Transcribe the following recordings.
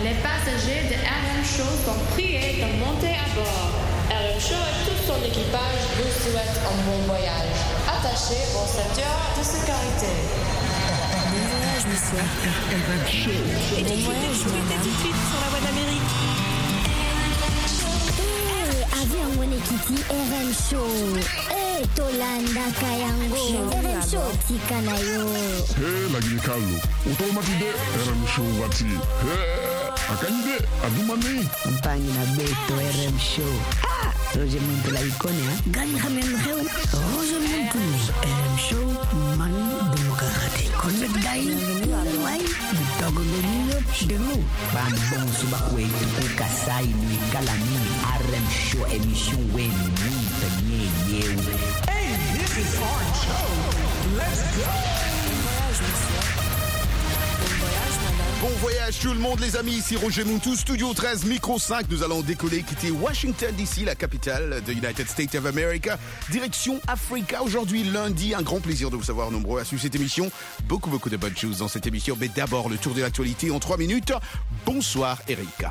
Les passagers de RM Show sont priés de monter à bord. RM Show et tout son équipage vous souhaitent un bon voyage. Attachez vos ceintures de sécurité. Bon voyage, monsieur. RM Show. Bon voyage, madame. Tout de suite sur la voie d'Amérique. Avion mwenyekiti RM Show. Tolanda Kayango. RM Show tika nayo. Lagi Carlo. Automatide RM Show wati. Akande adumani. Mpani na beto RM Show. Roger Muntu la ikonia. Gani hamem heu. Roger Muntu. RM Show mani demokrati. Connect guy. Wai. Dogo lenino. Denu. Bambon subakwe. Ukasai ni kalami. RM Show émission wen. Hey, this is RM Show. Let's go. Bon voyage tout le monde les amis, ici Roger Muntu, Studio 13, Micro 5. Nous allons décoller, quitter Washington DC, la capitale de United States of America. Direction Africa aujourd'hui, lundi. Un grand plaisir de vous savoir nombreux à suivre cette émission. Beaucoup de bonnes choses dans cette émission. Mais d'abord, le tour de l'actualité en 3 minutes. Bonsoir Erika.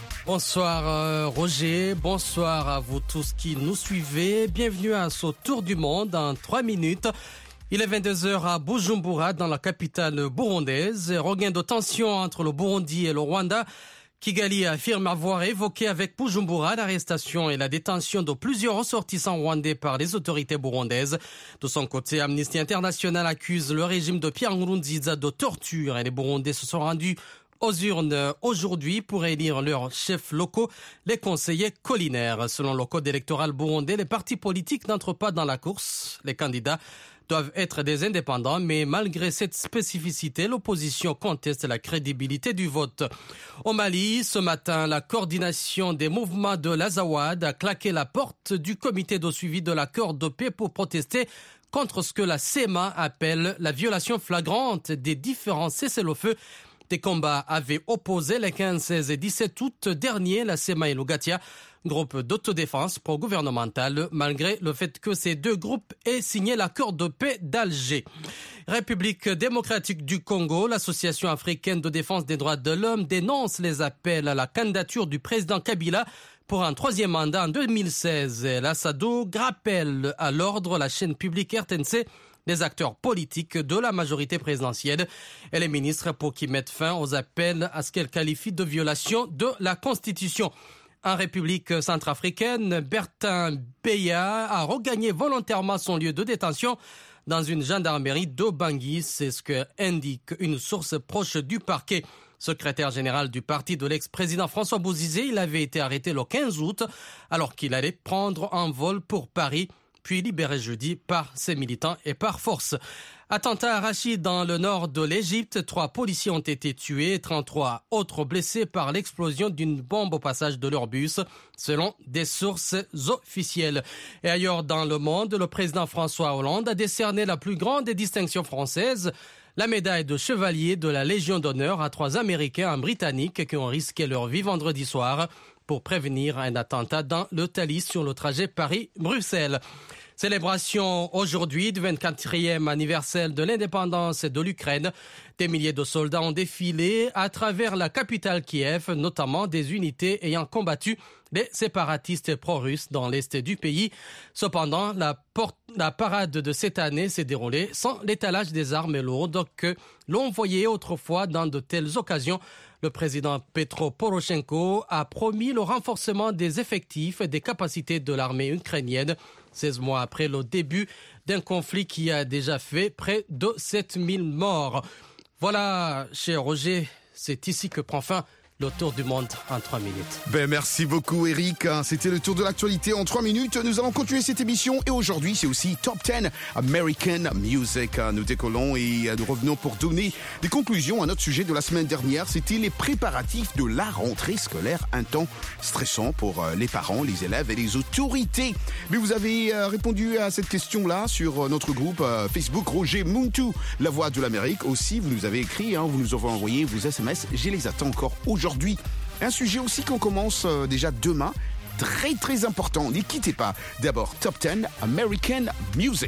Bonsoir Roger, bonsoir à vous tous qui nous suivez. Bienvenue à ce tour du monde en 3 minutes. Il est 22h à Bujumbura, dans la capitale burundaise. Regain de tension entre le Burundi et le Rwanda. Kigali affirme avoir évoqué avec Bujumbura l'arrestation et la détention de plusieurs ressortissants rwandais par les autorités burundaises. De son côté, Amnesty International accuse le régime de Pierre Nkurunziza de torture et les Burundais se sont rendus aux urnes aujourd'hui pour élire leurs chefs locaux, les conseillers collinaires. Selon le code électoral burundais, les partis politiques n'entrent pas dans la course. Les candidats doivent être des indépendants, mais malgré cette spécificité, l'opposition conteste la crédibilité du vote. Au Mali, ce matin, la coordination des mouvements de l'Azawad a claqué la porte du comité de suivi de l'accord de paix pour protester contre ce que la CEMA appelle la violation flagrante des différents cessez-le-feu. Des combats avaient opposé les 15, 16 et 17 août dernier la CEMA et l'Ougatia, groupe d'autodéfense pro-gouvernemental, malgré le fait que ces deux groupes aient signé l'accord de paix d'Alger. République démocratique du Congo, l'Association africaine de défense des droits de l'homme dénonce les appels à la candidature du président Kabila pour un 3e mandat en 2016. L'Assado rappelle à l'ordre la chaîne publique RTNC des acteurs politiques de la majorité présidentielle et les ministres pour qu'ils mettent fin aux appels à ce qu'elle qualifie de violation de la Constitution. En République centrafricaine, Bertin Beya a regagné volontairement son lieu de détention dans une gendarmerie de Bangui. C'est ce que indique une source proche du parquet. Secrétaire général du parti de l'ex-président François Bozizé, il avait été arrêté le 15 août alors qu'il allait prendre un vol pour Paris, puis libéré jeudi par ses militants et par force. Attentat à Rachid dans le nord de l'Égypte. 3 policiers ont été tués et 33 autres blessés par l'explosion d'une bombe au passage de leur bus, selon des sources officielles. Et ailleurs dans le monde, le président François Hollande a décerné la plus grande des distinctions françaises, la médaille de chevalier de la Légion d'honneur à 3 Américains, un Britannique qui ont risqué leur vie vendredi soir pour prévenir un attentat dans le Thalys sur le trajet Paris-Bruxelles. Célébration aujourd'hui du 24e anniversaire de l'indépendance de l'Ukraine. Des milliers de soldats ont défilé à travers la capitale Kiev, notamment des unités ayant combattu les séparatistes pro-russes dans l'est du pays. Cependant, la parade de cette année s'est déroulée sans l'étalage des armes lourdes que l'on voyait autrefois dans de telles occasions. Le président Petro Poroshenko a promis le renforcement des effectifs et des capacités de l'armée ukrainienne, 16 mois après le début d'un conflit qui a déjà fait près de 7000 morts. Voilà, cher Roger, c'est ici que prend fin le tour du monde en 3 minutes. Merci beaucoup Eric, c'était le tour de l'actualité en 3 minutes. Nous allons continuer cette émission et aujourd'hui c'est aussi Top 10 American Music. Nous décollons et nous revenons pour donner des conclusions à notre sujet de la semaine dernière. C'était les préparatifs de la rentrée scolaire, un temps stressant pour les parents, les élèves et les autorités. Mais vous avez répondu à cette question-là sur notre groupe Facebook Roger Muntu, la voix de l'Amérique. Aussi, vous nous avez écrit, vous nous avez envoyé vos SMS, je les attends encore aujourd'hui. Un sujet aussi qu'on commence déjà demain, très important, n'y quittez pas. D'abord, Top 10 American Music.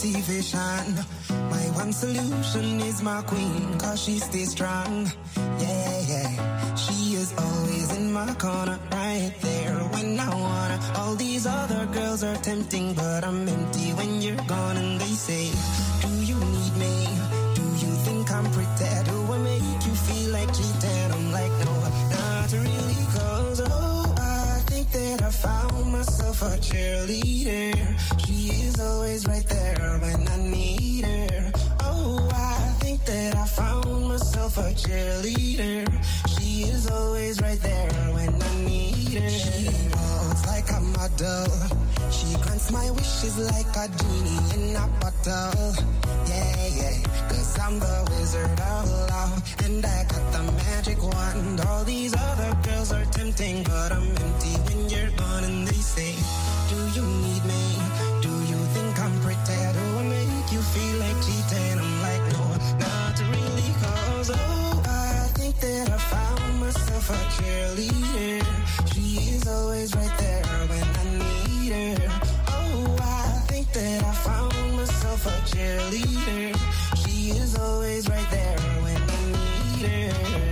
motivation. My one solution is my queen, cause she stays strong. Yeah, yeah. She is always in my corner, right there when I wanna. All these other girls are tempting, but I'm empty when you're gone. And they say, do you need me? Do you think I'm pretty? Do I make you feel like cheating? I'm like, no, not really, cause oh, I think that I found myself a cheerleader. She is always right there when I need her. Oh, I think that I found myself a cheerleader. She is always right there when I need her. She walks like a model. She grants my wishes like a genie in a bottle. Yeah, yeah, cause I'm the wizard of love, and I got the magic wand. All these other girls are tempting, but I'm empty when you're gone. And they say, do you need me? Do you think I'm pretty? Do I make you feel like cheating? I'm like, no, not really, cause oh, I think that I found myself a cheerleader. She is always right there when I need her. Oh, I think that I found myself a cheerleader. She is always right there when I need her.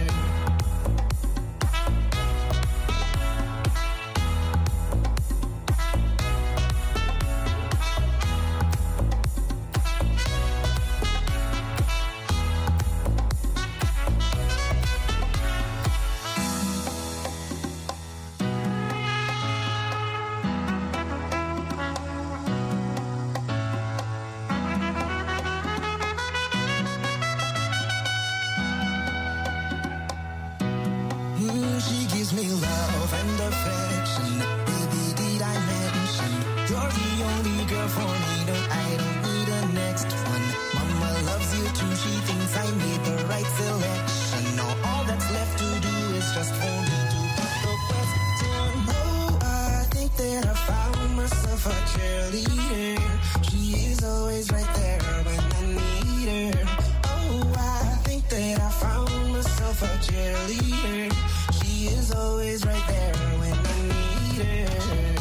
She gives me love and affection. Baby, did I mention you're the only girl for me? No, I don't need a next one. Mama loves you too. She thinks I made the right selection. Now all that's left to do is just for me to put the question. Oh, I think that I found myself a cheerleader. She is always right there when I need her. Oh, I think that I found myself a cheerleader. She is always right there when I need her.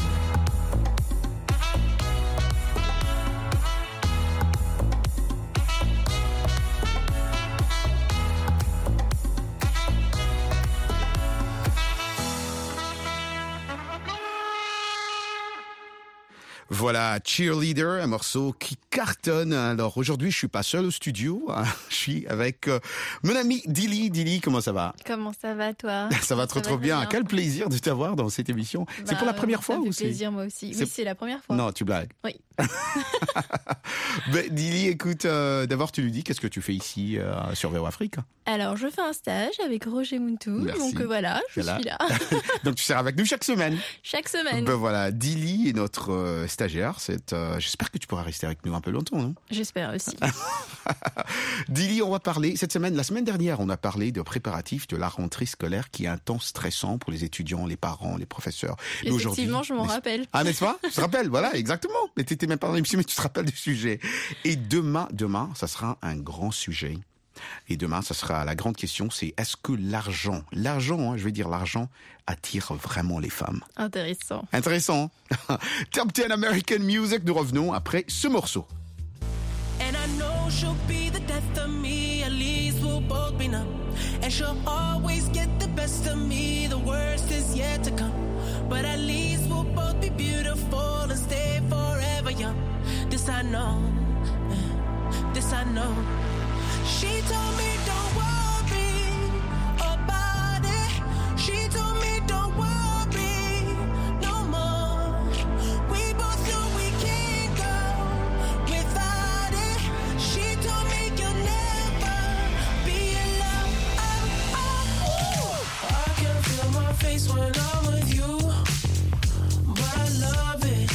Voilà, Cheerleader, un morceau qui cartonne. Alors aujourd'hui, je suis pas seul au studio, je suis avec mon ami Dilly. Dilly, comment ça va? Comment ça va, toi? Ça va trop bien. Quel plaisir de t'avoir dans cette émission. C'est pour la première fois ou c'est? Ça me fait plaisir, moi aussi. Oui, c'est la première fois. Non, tu blagues. Oui. Ben, Dilly, écoute, d'abord tu nous dis qu'est-ce que tu fais ici sur VO Afrique? Alors, je fais un stage avec Roger Muntu. Merci. Donc voilà, je suis là. Donc tu seras avec nous chaque semaine. Chaque semaine. Ben voilà, Dilly est notre stagiaire. J'espère que tu pourras rester avec nous un peu longtemps, non? J'espère aussi. Dilly, on va parler la semaine dernière, on a parlé de préparatifs de la rentrée scolaire qui est un temps stressant pour les étudiants, les parents, les professeurs. Effectivement, je m'en rappelle. Ah, n'est-ce pas? Je te rappelle, voilà, exactement. Mais t'étais même pas dans l'émission, mais tu te rappelles du sujet. Et demain, ça sera un grand sujet. Et demain, ça sera la grande question, c'est est-ce que l'argent, je vais dire l'argent, attire vraiment les femmes? Intéressant. Top 10 American Music, nous revenons après ce morceau. And I know she'll be the death of me, at least we'll both be numb. And she'll always get the best of me, the worst is yet to come. But at least we'll both be beautiful and stay forever young. This I know, this I know. She told me don't worry about it. She told me don't worry no more. We both know we can't go without it. She told me you'll never be alone. I can feel my face when I'm with you, but I love it,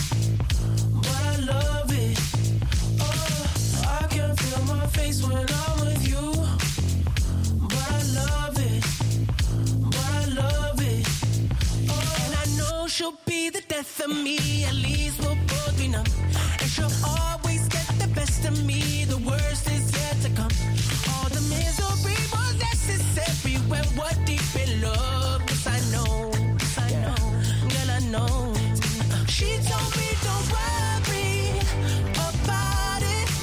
I can feel my face when I'm with you, but I love it, and I know she'll be the death of me, at least we'll both be numb. And she'll always get the best of me, the worst is yet to come. All the misery was necessary when we're deep in love. Yes, I know, girl, I know. She told me don't worry about it.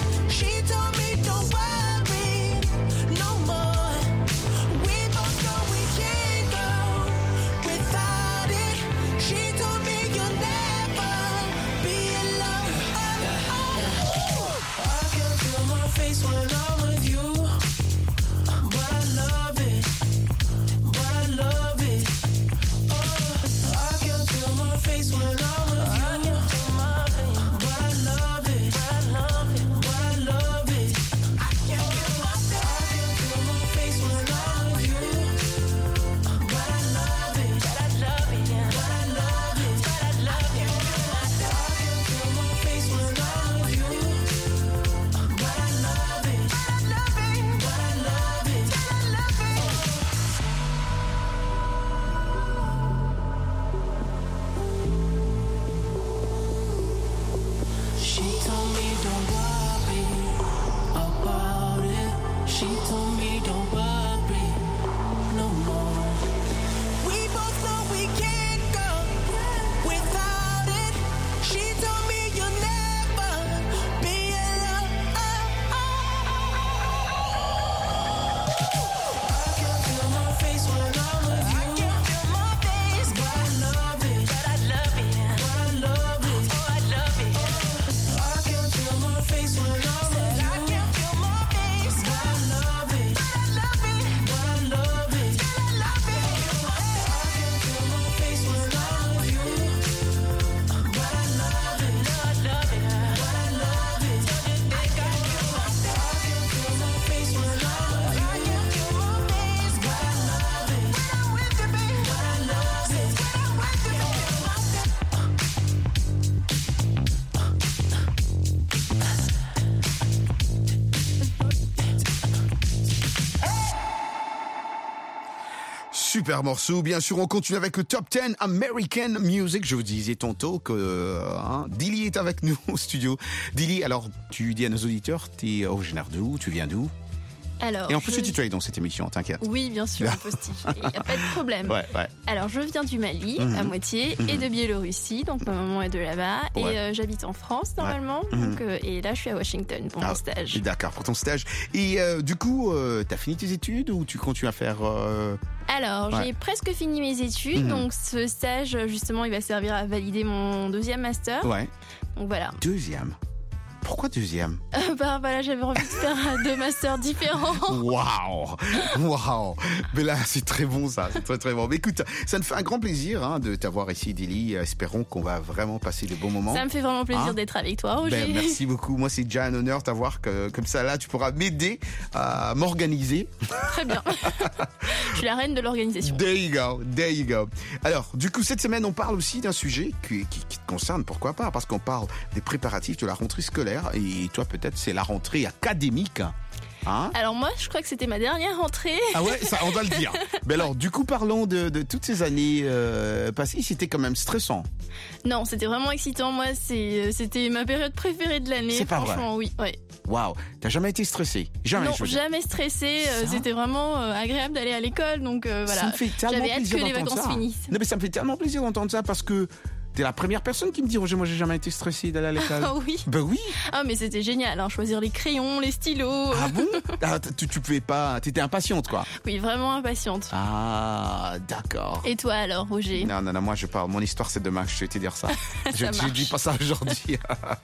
Super morceau, bien sûr, on continue avec le Top 10 American Music. Je vous disais tantôt que Dilly est avec nous au studio. Dilly, alors tu dis à nos auditeurs, t'es originaire d'où? Tu viens d'où? Alors, et on peut se tutoyer dans cette émission, t'inquiète. Oui, bien sûr, on peut se tutoyer, il n'y a pas de problème. Ouais. Alors, je viens du Mali, à moitié, et de Biélorussie, donc ma maman est de là-bas, et j'habite en France, normalement, donc, et là, je suis à Washington pour mon stage. D'accord, pour ton stage. Et du coup, t'as fini tes études ou tu continues à faire... Alors, j'ai presque fini mes études, donc ce stage, justement, il va servir à valider mon deuxième master. Ouais. Donc voilà. Deuxième? Pourquoi deuxième? Voilà, j'avais envie de faire 2 masters différents. Waouh. Mais là, c'est très bon ça, c'est très très bon. Mais écoute, ça me fait un grand plaisir de t'avoir ici, Dilly. Espérons qu'on va vraiment passer de bons moments. Ça me fait vraiment plaisir d'être avec toi, Roger. Merci beaucoup. Moi, c'est déjà un honneur de t'avoir comme ça. Là, tu pourras m'aider à m'organiser. Très bien. Je suis la reine de l'organisation. There you go. Alors, du coup, cette semaine, on parle aussi d'un sujet qui te concerne. Pourquoi pas? Parce qu'on parle des préparatifs de la rentrée scolaire. Et toi, peut-être, c'est la rentrée académique. Alors moi, je crois que c'était ma dernière rentrée. Ah ouais, ça, on doit le dire. Mais alors, du coup, parlons de toutes ces années passées. C'était quand même stressant. Non, c'était vraiment excitant. Moi, c'était ma période préférée de l'année. C'est pas franchement, vrai. Oui. Ouais. Waouh, t'as jamais été stressé? Jamais. Non, jamais stressé. C'était vraiment agréable d'aller à l'école. Donc voilà. Ça me fait tellement J'avais hâte que les vacances finissent. Non, mais ça me fait tellement plaisir d'entendre ça parce que t'es la première personne qui me dit Roger, moi j'ai jamais été stressé d'aller à l'école. Ah oui. Ben oui. Ah mais c'était génial, choisir les crayons, les stylos. Ah bon? Tu pouvais pas, t'étais impatiente quoi. Oui, vraiment impatiente. Ah d'accord. Et toi alors, Roger? Non, moi je parle, mon histoire c'est demain, je vais te dire ça. Je dis pas ça aujourd'hui.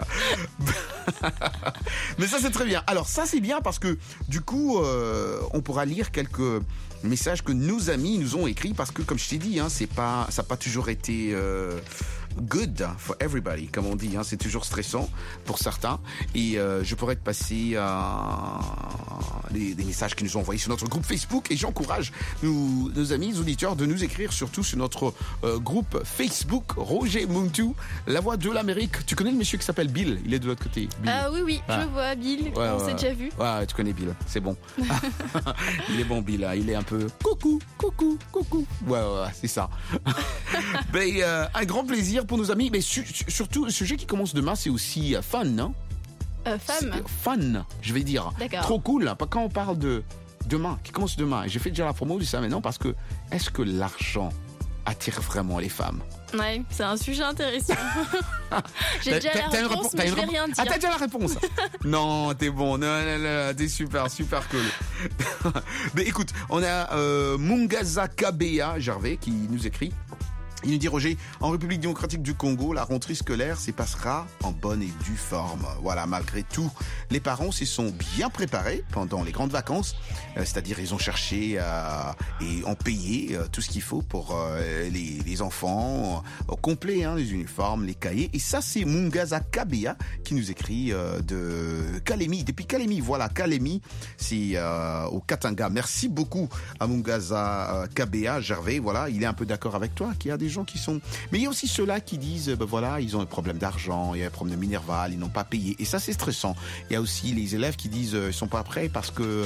Mais ça c'est très bien. Alors ça c'est bien parce que du coup on pourra lire quelques messages que nos amis nous ont écrits parce que comme je t'ai dit, ça n'a pas toujours été good for everybody, comme on dit. C'est toujours stressant pour certains. Et je pourrais te passer des messages qu'ils nous ont envoyés sur notre groupe Facebook. Et j'encourage nos amis, nos auditeurs, de nous écrire surtout sur notre groupe Facebook Roger Muntu, la voix de l'Amérique. Tu connais le monsieur qui s'appelle Bill? Il est de l'autre côté. Bill. Ah oui, je vois Bill. On s'est déjà vu. Ouais, tu connais Bill. C'est bon. Il est bon, Bill. Il est un peu coucou. Ouais, c'est ça. Un grand plaisir pour nos amis, mais surtout le sujet qui commence demain, c'est aussi fun, non? Fun, je vais dire. D'accord. Trop cool. Quand on parle de demain, qui commence demain, et j'ai fait déjà la promo de ça maintenant parce que est-ce que l'argent attire vraiment les femmes? Ouais, c'est un sujet intéressant. J'ai déjà la réponse, mais je vais rien dire. Ah, t'as déjà la réponse? Non, t'es bon. Non, t'es super cool. Mais écoute, on a Mungaza Kabea Gervais qui nous écrit. Il nous dit Roger, en République démocratique du Congo, la rentrée scolaire s'y passera en bonne et due forme. Voilà, malgré tout, les parents s'y sont bien préparés pendant les grandes vacances, c'est-à-dire ils ont cherché et ont payé tout ce qu'il faut pour les enfants au complet, les uniformes, les cahiers. Et ça, c'est Mungaza Kabea qui nous écrit de Kalemi, depuis Kalemi. Voilà, Kalemi, c'est au Katanga. Merci beaucoup à Mungaza Kabea Gervais. Voilà, il est un peu d'accord avec toi qu'il y a des gens qui sont... Mais il y a aussi ceux-là qui disent, voilà, ils ont un problème d'argent, il y a un problème de minerval, ils n'ont pas payé. Et ça, c'est stressant. Il y a aussi les élèves qui disent, ils sont pas prêts parce que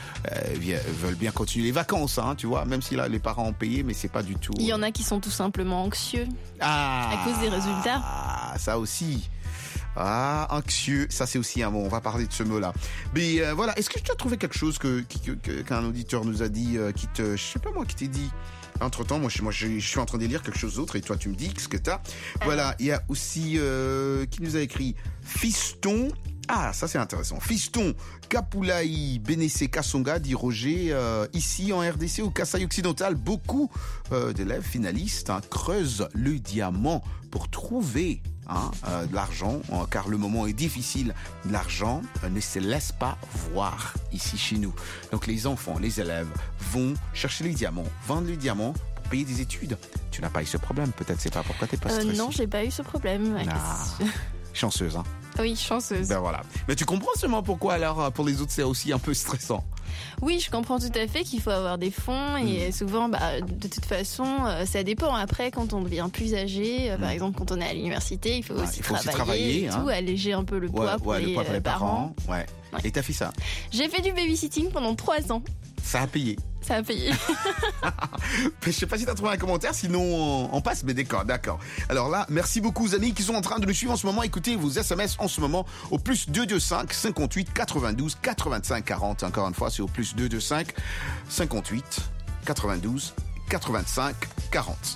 veulent bien continuer les vacances, tu vois, même si là, les parents ont payé, mais c'est pas du tout... Il y en a qui sont tout simplement anxieux à cause des résultats. Ah, ça aussi. Ah, anxieux, ça c'est aussi un mot, on va parler de ce mot-là. Mais voilà, est-ce que tu as trouvé quelque chose qu'un auditeur nous a dit, je sais pas moi, qui t'ai dit entre-temps, moi je suis en train de lire quelque chose d'autre et toi tu me dis ce que t'as. Voilà, il y a aussi qui nous a écrit Fiston. Ah, ça c'est intéressant. Fiston Kapulaï Benesse Kasonga, dit Roger, ici en RDC, au Kasaï occidental, beaucoup d'élèves finalistes creusent le diamant pour trouver de l'argent, car le moment est difficile. L'argent ne se laisse pas voir ici chez nous. Donc les enfants, les élèves vont chercher les diamants, vendre les diamants pour payer des études. Tu n'as pas eu ce problème, peut-être, c'est pas pourquoi t'es pas stressée. Non, j'ai pas eu ce problème. Chanceuse, Oui, chanceuse. Ben voilà. Mais tu comprends seulement pourquoi alors pour les autres c'est aussi un peu stressant. Oui, je comprends tout à fait qu'il faut avoir des fonds et souvent, de toute façon, ça dépend. Après, quand on devient plus âgé, par exemple, quand on est à l'université, il faut aussi travailler et tout, alléger un peu le poids pour les parents. Ouais. Et t'as fait ça? J'ai fait du babysitting pendant 3 ans. Ça a payé. Ça a payé. Je sais pas si t'as trouvé un commentaire, sinon on passe, mais d'accord. Alors là, merci beaucoup aux amis qui sont en train de nous suivre en ce moment. Écoutez vos SMS en ce moment au plus 225 58 92 85 40. Encore une fois, c'est au plus 225 58 92 85 40.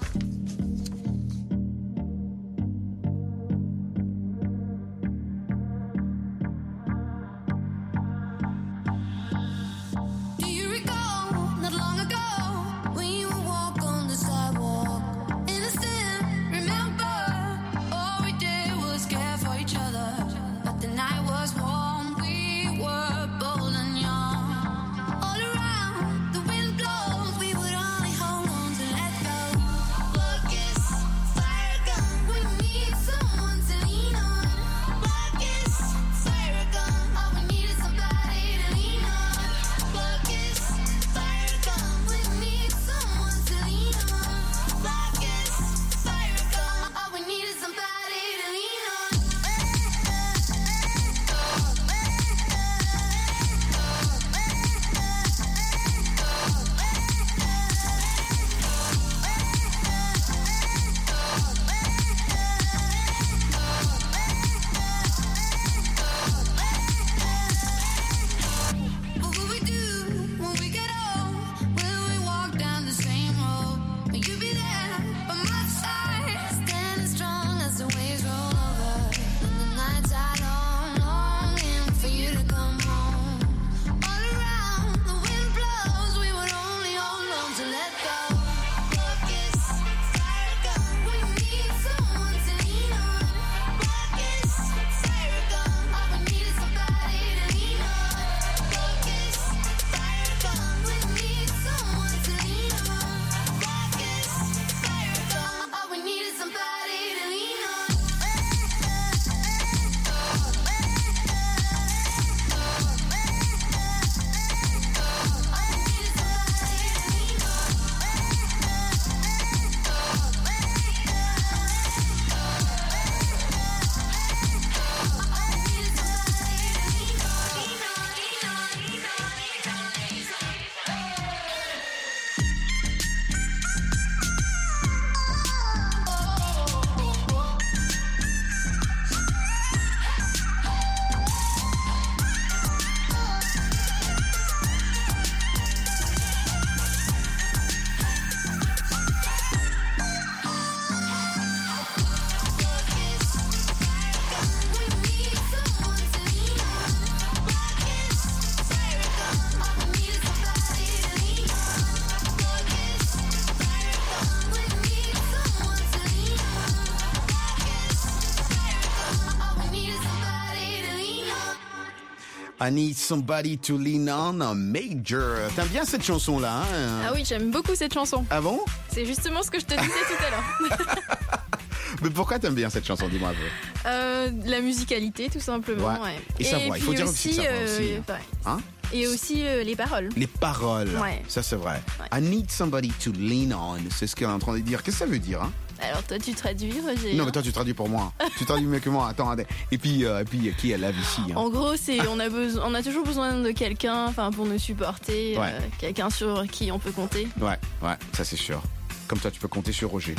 I Need Somebody to Lean On, Major. T'aimes bien cette chanson-là, hein? Ah oui, j'aime beaucoup cette chanson. Ah bon? C'est justement ce que je te disais tout à l'heure. Mais pourquoi t'aimes bien cette chanson? Dis-moi un peu. La musicalité, tout simplement. Ouais. Et sa voix, il faut dire aussi sa voix aussi. Hein? Et aussi les paroles. Les paroles, ça c'est vrai. Ouais. I need somebody to lean on, c'est ce qu'elle est en train de dire. Qu'est-ce que ça veut dire, hein? Alors toi tu traduis, Roger? Non mais toi tu traduis pour moi. Tu traduis mieux que moi. Attends. Et puis qui est la vie ici, hein? En gros c'est on a toujours besoin de quelqu'un, pour nous supporter, quelqu'un sur qui on peut compter. Ouais, ça c'est sûr. Comme toi tu peux compter sur Roger.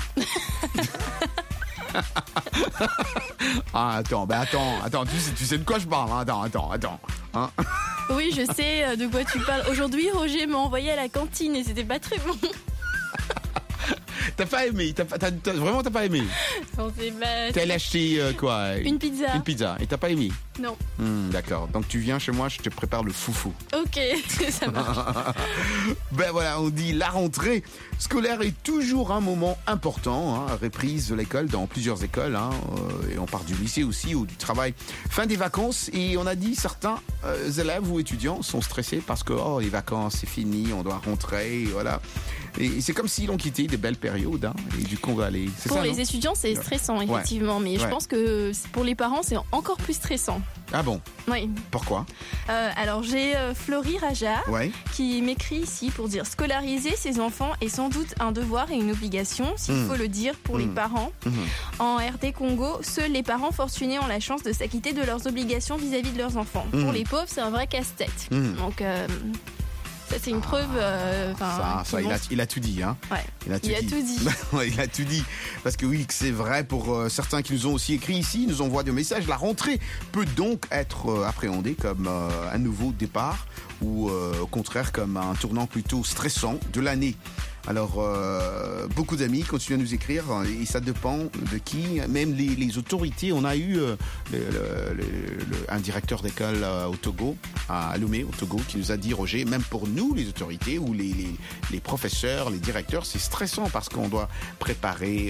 Attends, tu sais de quoi je parle, hein? Attends. Hein? Oui, je sais de quoi tu parles. Aujourd'hui, Roger m'a envoyé à la cantine et c'était pas très bon. T'as pas aimé? Vraiment, t'as pas aimé? On s'est battu. T'as allé acheter quoi? Une pizza. Une pizza. Et t'as pas aimé? Non. D'accord. Donc tu viens chez moi, je te prépare le foufou. Ok, ça marche. Ben voilà, on dit la rentrée scolaire est toujours un moment important, hein, reprise de l'école dans plusieurs écoles, hein, et on part du lycée aussi ou du travail. Fin des vacances et on a dit certains élèves ou étudiants sont stressés parce que les vacances c'est fini, on doit rentrer, voilà. Et c'est comme s'ils ont quitté des belles périodes. Hein, et du coup, on va aller. Pour les étudiants, c'est stressant, effectivement. Mais je pense que pour les parents, c'est encore plus stressant. Ah bon? Oui. Pourquoi? Alors, j'ai Florie Raja qui m'écrit ici pour dire: scolariser ses enfants est sans doute un devoir et une obligation, s'il faut le dire, pour les parents. En RD Congo, seuls les parents fortunés ont la chance de s'acquitter de leurs obligations vis-à-vis de leurs enfants. Pour les pauvres, c'est un vrai casse-tête. Donc, ça, c'est une preuve. Il a tout dit. Hein. Ouais. Il a tout dit. Il a tout dit. Parce que oui, c'est vrai pour certains qui nous ont aussi écrit ici, nous envoient des messages. La rentrée peut donc être appréhendée comme un nouveau départ ou au contraire comme un tournant plutôt stressant de l'année. Alors, beaucoup d'amis continuent à nous écrire et ça dépend de qui, même les autorités. On a eu un directeur d'école au Togo, à Lomé, au Togo, qui nous a dit, Roger, même pour nous, les autorités ou les professeurs, les directeurs, c'est stressant parce qu'on doit préparer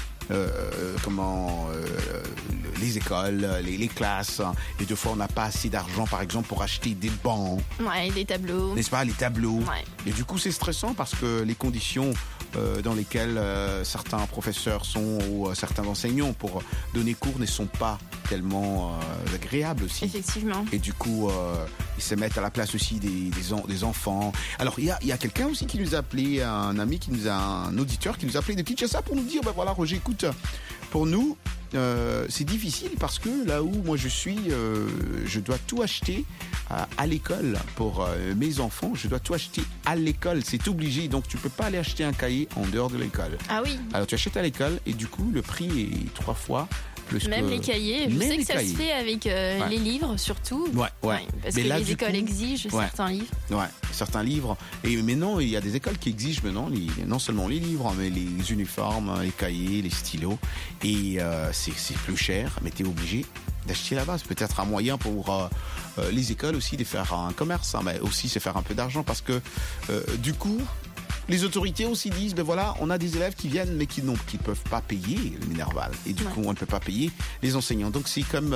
les écoles, les classes, et deux fois on n'a pas assez d'argent par exemple pour acheter des bancs, des tableaux, n'est-ce pas, les tableaux, et du coup c'est stressant parce que les conditions dans lesquelles certains professeurs sont ou certains enseignants pour donner cours ne sont pas tellement agréables aussi. Effectivement. Et du coup ils se mettent à la place aussi des enfants. Alors il y a quelqu'un aussi qui nous a appelé, un auditeur qui nous a appelé de Kinshasa pour nous dire, ben voilà Roger, écoute, pour nous c'est difficile parce que là où moi je suis, je dois tout acheter à l'école pour mes enfants. Je dois tout acheter à l'école, c'est obligé. Donc tu peux pas aller acheter un cahier en dehors de l'école. Ah oui. Alors tu achètes à l'école et du coup le prix est 3 fois plus. Même les cahiers. Je sais que ça se fait avec les livres surtout. Ouais. Parce que les écoles exigent certains livres. Ouais, certains livres. Et maintenant il y a des écoles qui exigent maintenant non seulement les livres, mais les uniformes, les cahiers, les stylos. Et c'est plus cher, mais tu es obligé d'acheter là-bas. C'est peut-être un moyen pour les écoles aussi de faire un commerce, mais aussi se faire un peu d'argent parce que du coup les autorités aussi disent, ben voilà, on a des élèves qui viennent mais qui peuvent pas payer le Minerval et du coup on ne peut pas payer les enseignants. Donc c'est comme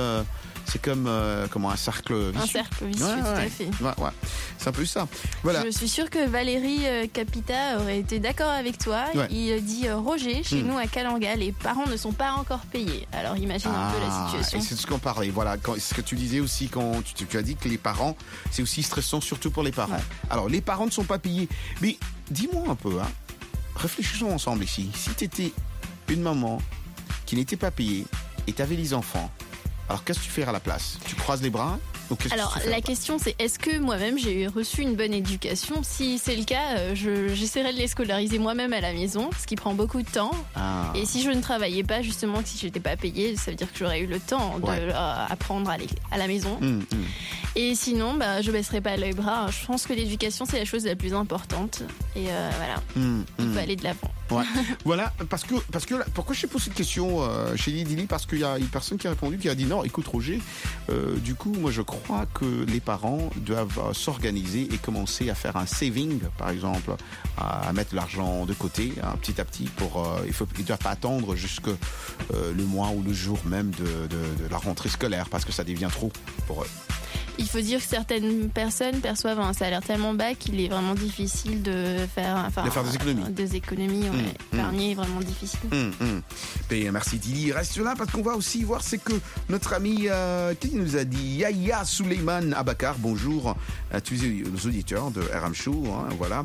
un cercle vicieux. Un cercle vicieux, tout à fait. Ouais. C'est un peu ça. Voilà. Je suis sûre que Valérie Capita aurait été d'accord avec toi. Il dit, Roger, chez nous à Kalanga, les parents ne sont pas encore payés. Alors imagine un peu la situation. Et c'est ce qu'on parlait. Voilà, ce que tu disais aussi quand tu as dit que les parents, c'est aussi stressant, surtout pour les parents. Ouais. Alors les parents ne sont pas payés. Mais dis-moi un peu, réfléchissons ensemble ici. Si tu étais une maman qui n'était pas payée et tu avais les enfants, alors qu'est-ce que tu fais à la place? Tu croises les bras? Alors la question c'est, est-ce que moi-même j'ai reçu une bonne éducation? Si c'est le cas, j'essaierai de les scolariser moi-même à la maison, ce qui prend beaucoup de temps. Et si je ne travaillais pas, justement, si je n'étais pas payée, ça veut dire que j'aurais eu le temps d'apprendre à la maison. Et sinon, je baisserai pas les bras. Je pense que l'éducation c'est la chose la plus importante. Et voilà, il faut aller de l'avant. Ouais. Voilà, parce que pourquoi je t'ai posé cette question chez Lidili? Parce qu'il y a une personne qui a répondu, qui a dit non, écoute Roger, du coup moi je crois que les parents doivent s'organiser et commencer à faire un saving, par exemple, à mettre l'argent de côté petit à petit pour ils doivent pas attendre jusque le mois ou le jour même de la rentrée scolaire parce que ça devient trop pour eux. Il faut dire que certaines personnes perçoivent un salaire tellement bas qu'il est vraiment difficile de faire des économies. Des économies, épargner est vraiment difficile. Et merci Dili. Reste là parce qu'on va aussi voir, c'est que notre ami qui nous a dit Yaya Suleiman Abakar, bonjour à tous les auditeurs de RM Show, voilà.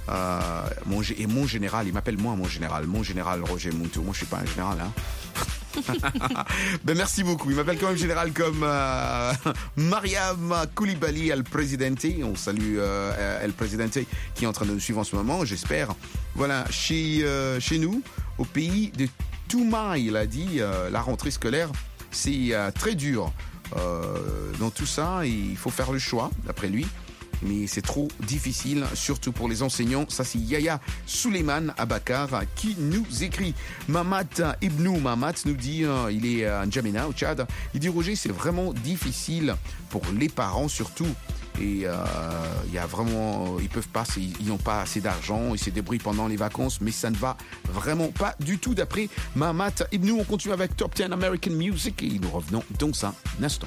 Mon général, il m'appelle mon général Roger Moutou. Moi je suis pas un général, Ben merci beaucoup. Il m'appelle quand même général comme Mariam Koulibaly El Presidente. On salue El Presidente qui est en train de nous suivre en ce moment, j'espère. Voilà, chez nous, au pays de Touma, il a dit la rentrée scolaire, c'est très dur. Dans tout ça, il faut faire le choix, d'après lui. Mais c'est trop difficile, surtout pour les enseignants. Ça, c'est Yaya Suleiman Abakar qui nous écrit. Mamat Ibnou Mamat nous dit, il est à N'Djamena, au Tchad. Il dit, Roger, c'est vraiment difficile pour les parents, surtout. Et il y a vraiment, ils n'ont pas assez d'argent, ils se débrouillent pendant les vacances, mais ça ne va vraiment pas du tout. D'après Mamat Ibnou, on continue avec Top 10 American Music et nous revenons dans un instant.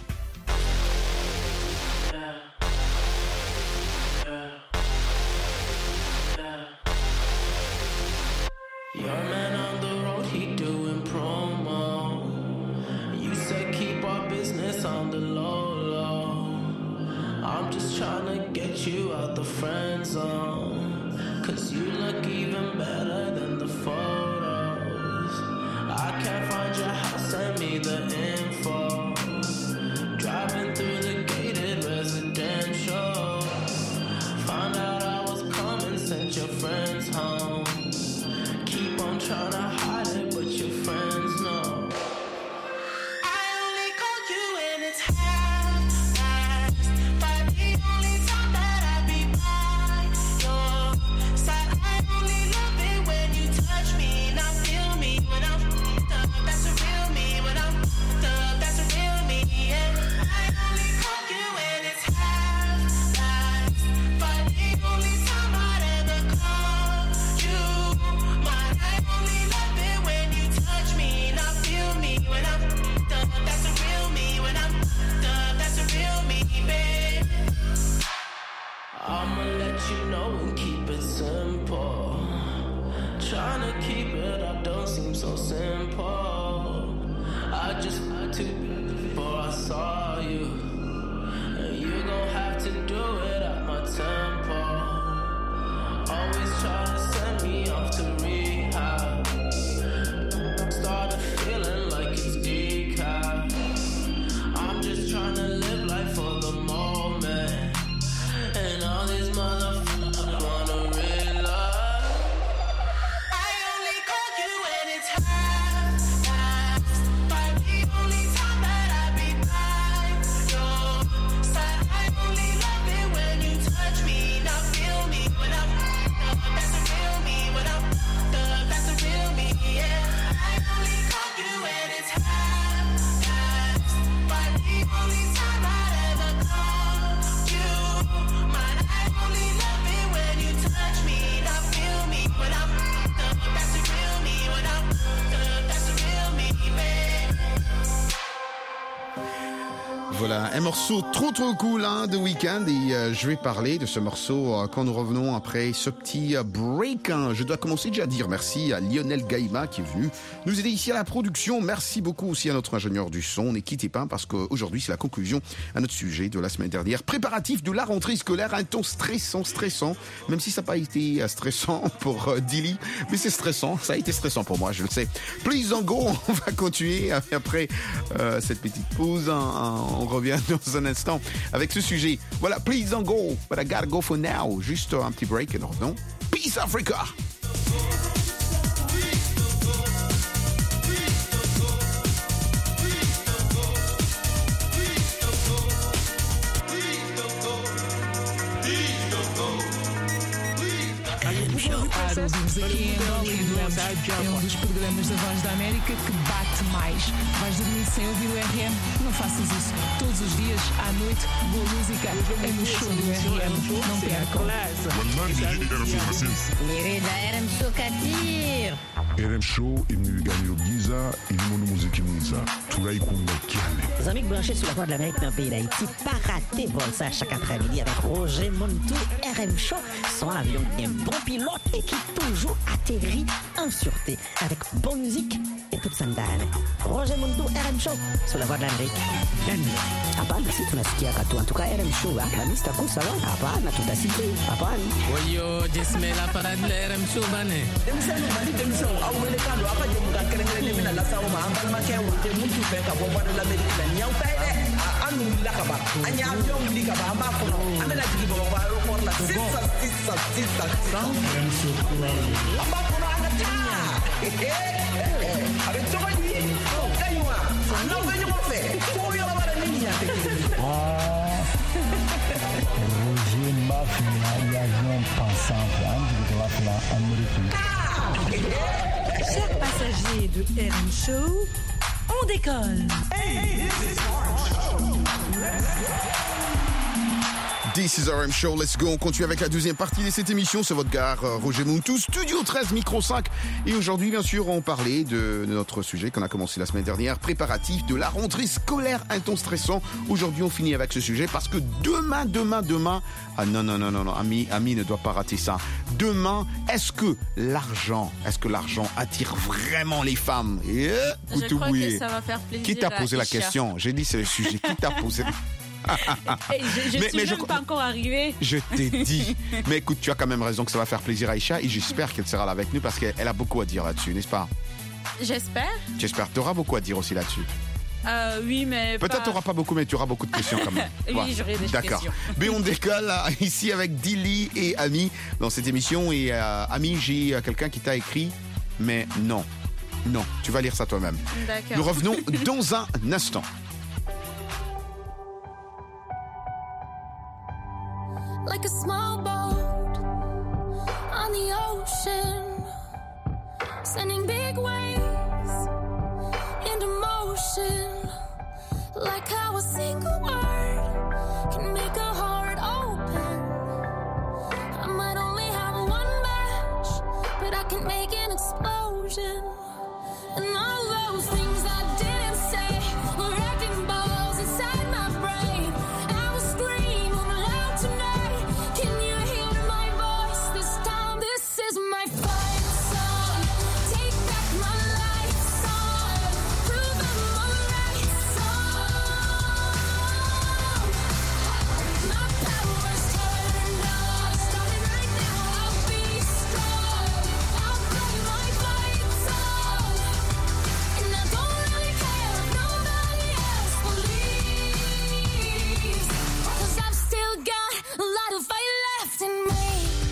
Your man on the road, he doing promo. You said keep our business on the low, low. I'm just trying to get you out the friend zone. Cause you look even better than the photos. I can't find your house, send me the info. Driving through the gated residential. Found out I was coming, sent your friends home. Keep on trying to hide it, but your friends know. I only call you when it's half-past, but the only time that I be by your side. I only love it when you touch me, now feel me when I'm f***ed up. That's a real me when I'm f***ed up. That's a real me, yeah. I only call you when it's half-past, but the only time I'd ever call you mine. I only love it when you touch me, now feel me when I'm f***ed up. That's a real me when I'm f***ed up. That's a real me, babe. I'ma let you know and keep it simple. Trying to keep it up don't seem so simple. I just had to before I saw you, and you gon' have to do it at my tempo. Always try to send me off to rehab. Started feeling like it's decaf. I'm just trying to live life for the moment, and all these motherfuckers wanna realize. I only call you when it's half-past, but the only time that I be by your side. I only love it when you touch me, now feel me when I'm f***ed up. That's a real me when I'm f***ed up. That's a real me, yeah. I only call you when it's half-past, but the only time I'd ever call you mine. I only love it when you touch me, now feel me when I'm f***ed up. That's a real me when I'm f***ed up. That's a real me, babe. Voilà, un morceau trop cool hein, de Weeknd et je vais parler de ce morceau quand nous revenons après ce petit break. Hein. Je dois commencer déjà à dire merci à Lionel Gaïma qui est venu nous aider ici à la production. Merci beaucoup aussi à notre ingénieur du son. Ne quittez pas parce qu'aujourd'hui c'est la conclusion à notre sujet de la semaine dernière. Préparatif de la rentrée scolaire, un ton stressant, même si ça n'a pas été stressant pour Dilly, mais c'est stressant, ça a été stressant pour moi, je le sais. Please don't go, on va continuer après cette petite pause. On revient dans un instant avec ce sujet. Voilà, please don't go, but I gotta go for now. Juste un petit break et nous revenons. Peace Africa! Ouvimos aqui em Angola e Doemos. É um dos programas da Voz da América que bate mais. Vais dormir sem ouvir o RM? Não faças isso. Todos os dias, à noite, boa música é no show do RM. Não percam. Lirida RM Show Katir. RM Show imnigani giza ilimono muziki mwiza tunaikunda kiane. Les amis branchés sur la Voix de l'Amérique dans le pays d'Haïti, pas rater vol ça chaque après-midi avec Roger Montou. RM Show, son avion qui est un bon pilote et qui toujours atterrit en sûreté avec bonne musique et toute sandale. Roger Montou, RM Show sur la Voix de l'Amérique. Hapana, si tunasikia katu. En tout cas, RM Show, la mista kusa wa. Hapana, tutasikia. Hapana. Oyo, jismela para RM Show bane. Aumelekano akaje mukakerengele mina lasawo mahamba makewu te muntu feka bomba de l'Amérique la nyau pele anu lakaba anya avion likaba ambakono amela jigibo ba aéroport la sisa ambakono anata avec Tony kaywa non venyo mo fe ko yo ba nini ya te Roger Mafia y avion pensant en Amérique. Chers passagers de RM Show, on décolle. Hey, this is RM Show. Let's go. This is RM Show, let's go. On continue avec la deuxième partie de cette émission. C'est votre gars, Roger Muntu, Studio 13, Micro 5. Et aujourd'hui, bien sûr, on parlait de notre sujet qu'on a commencé la semaine dernière, préparatif de la rentrée scolaire, un ton stressant. Aujourd'hui, on finit avec ce sujet parce que demain, ah non, Ami ne doit pas rater ça. Demain, est-ce que l'argent attire vraiment les femmes? Je crois que ça va faire plaisir. Qui t'a posé la question? J'ai dit c'est le sujet. Qui t'a posé? Je suis même pas encore arrivée. Je t'ai dit. Mais écoute, tu as quand même raison que ça va faire plaisir à Aïcha et j'espère qu'elle sera là avec nous parce qu'elle a beaucoup à dire là-dessus, n'est-ce pas? J'espère. J'espère. Tu auras beaucoup à dire aussi là-dessus. Oui, mais peut-être tu n'auras pas beaucoup, mais tu auras beaucoup de questions quand même. Oui, ouais. J'aurai des questions. D'accord. Mais on décolle ici avec Dilly et Ami dans cette émission. Et Ami, j'ai quelqu'un qui t'a écrit, mais non, tu vas lire ça toi-même. D'accord. Nous revenons dans un instant. Like a small boat on the ocean, sending big waves into motion. Like how a single word can make a heart open. I might only have one match, but I can make an explosion. And all those things I didn't say were wrecking balls inside my brain. I will scream aloud tonight. Can you hear my voice this time? This is my fight song. Take back my life song. Prove I'm alright song. My power's turned on. Starting right now, I'll be strong. I'll play my fight song. And I don't really care if nobody else believes. 'Cause I've still got a lot of fight left in me.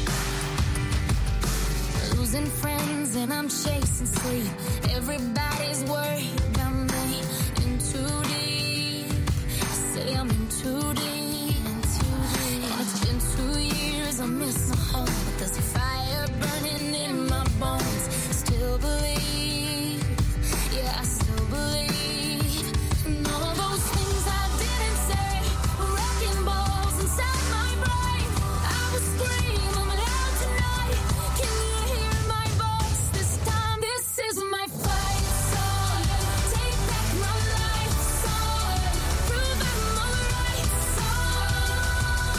Losing friends and I'm chasing sleep. Everybody's worried about me. In too deep. I say I'm in too deep. And it's been 2 years, I miss my home. But there's a fire burning in my bones. Still believe. Yeah, I still believe. And all of those things I didn't say were wrecking balls inside my brain. I will scream aloud tonight. Can you hear my voice this time? This is my fight song. Take back my life song. Prove I'm alright song.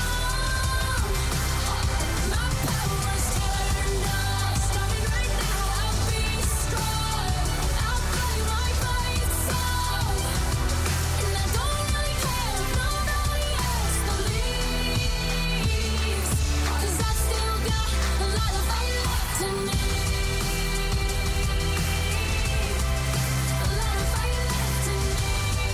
My power's turned on. Starting right now, I'll be strong. I'll play my fight song. And I don't really care if nobody else believes. 'Cause I've still got a lot of fight left in me. A lot of fight left in me.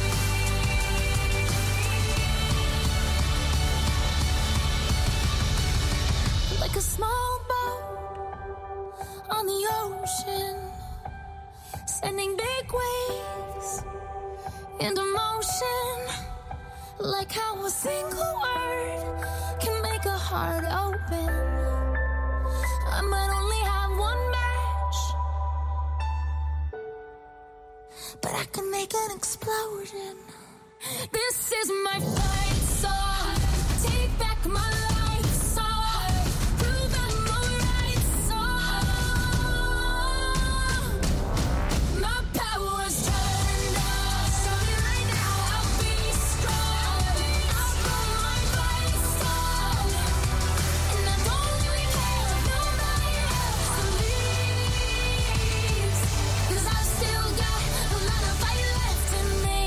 Like a small boat on the ocean, sending big waves into motion. Like how a single word can make a heart open. I might only have one match, but I can make an explosion. This is my fight song. Take back my life song. Prove I'm alright song. My power's turned on. Starting right now, I'll be strong. I'll play my fight song. And I don't really care if nobody else believes. 'Cause I've still got a lot of fight left in me.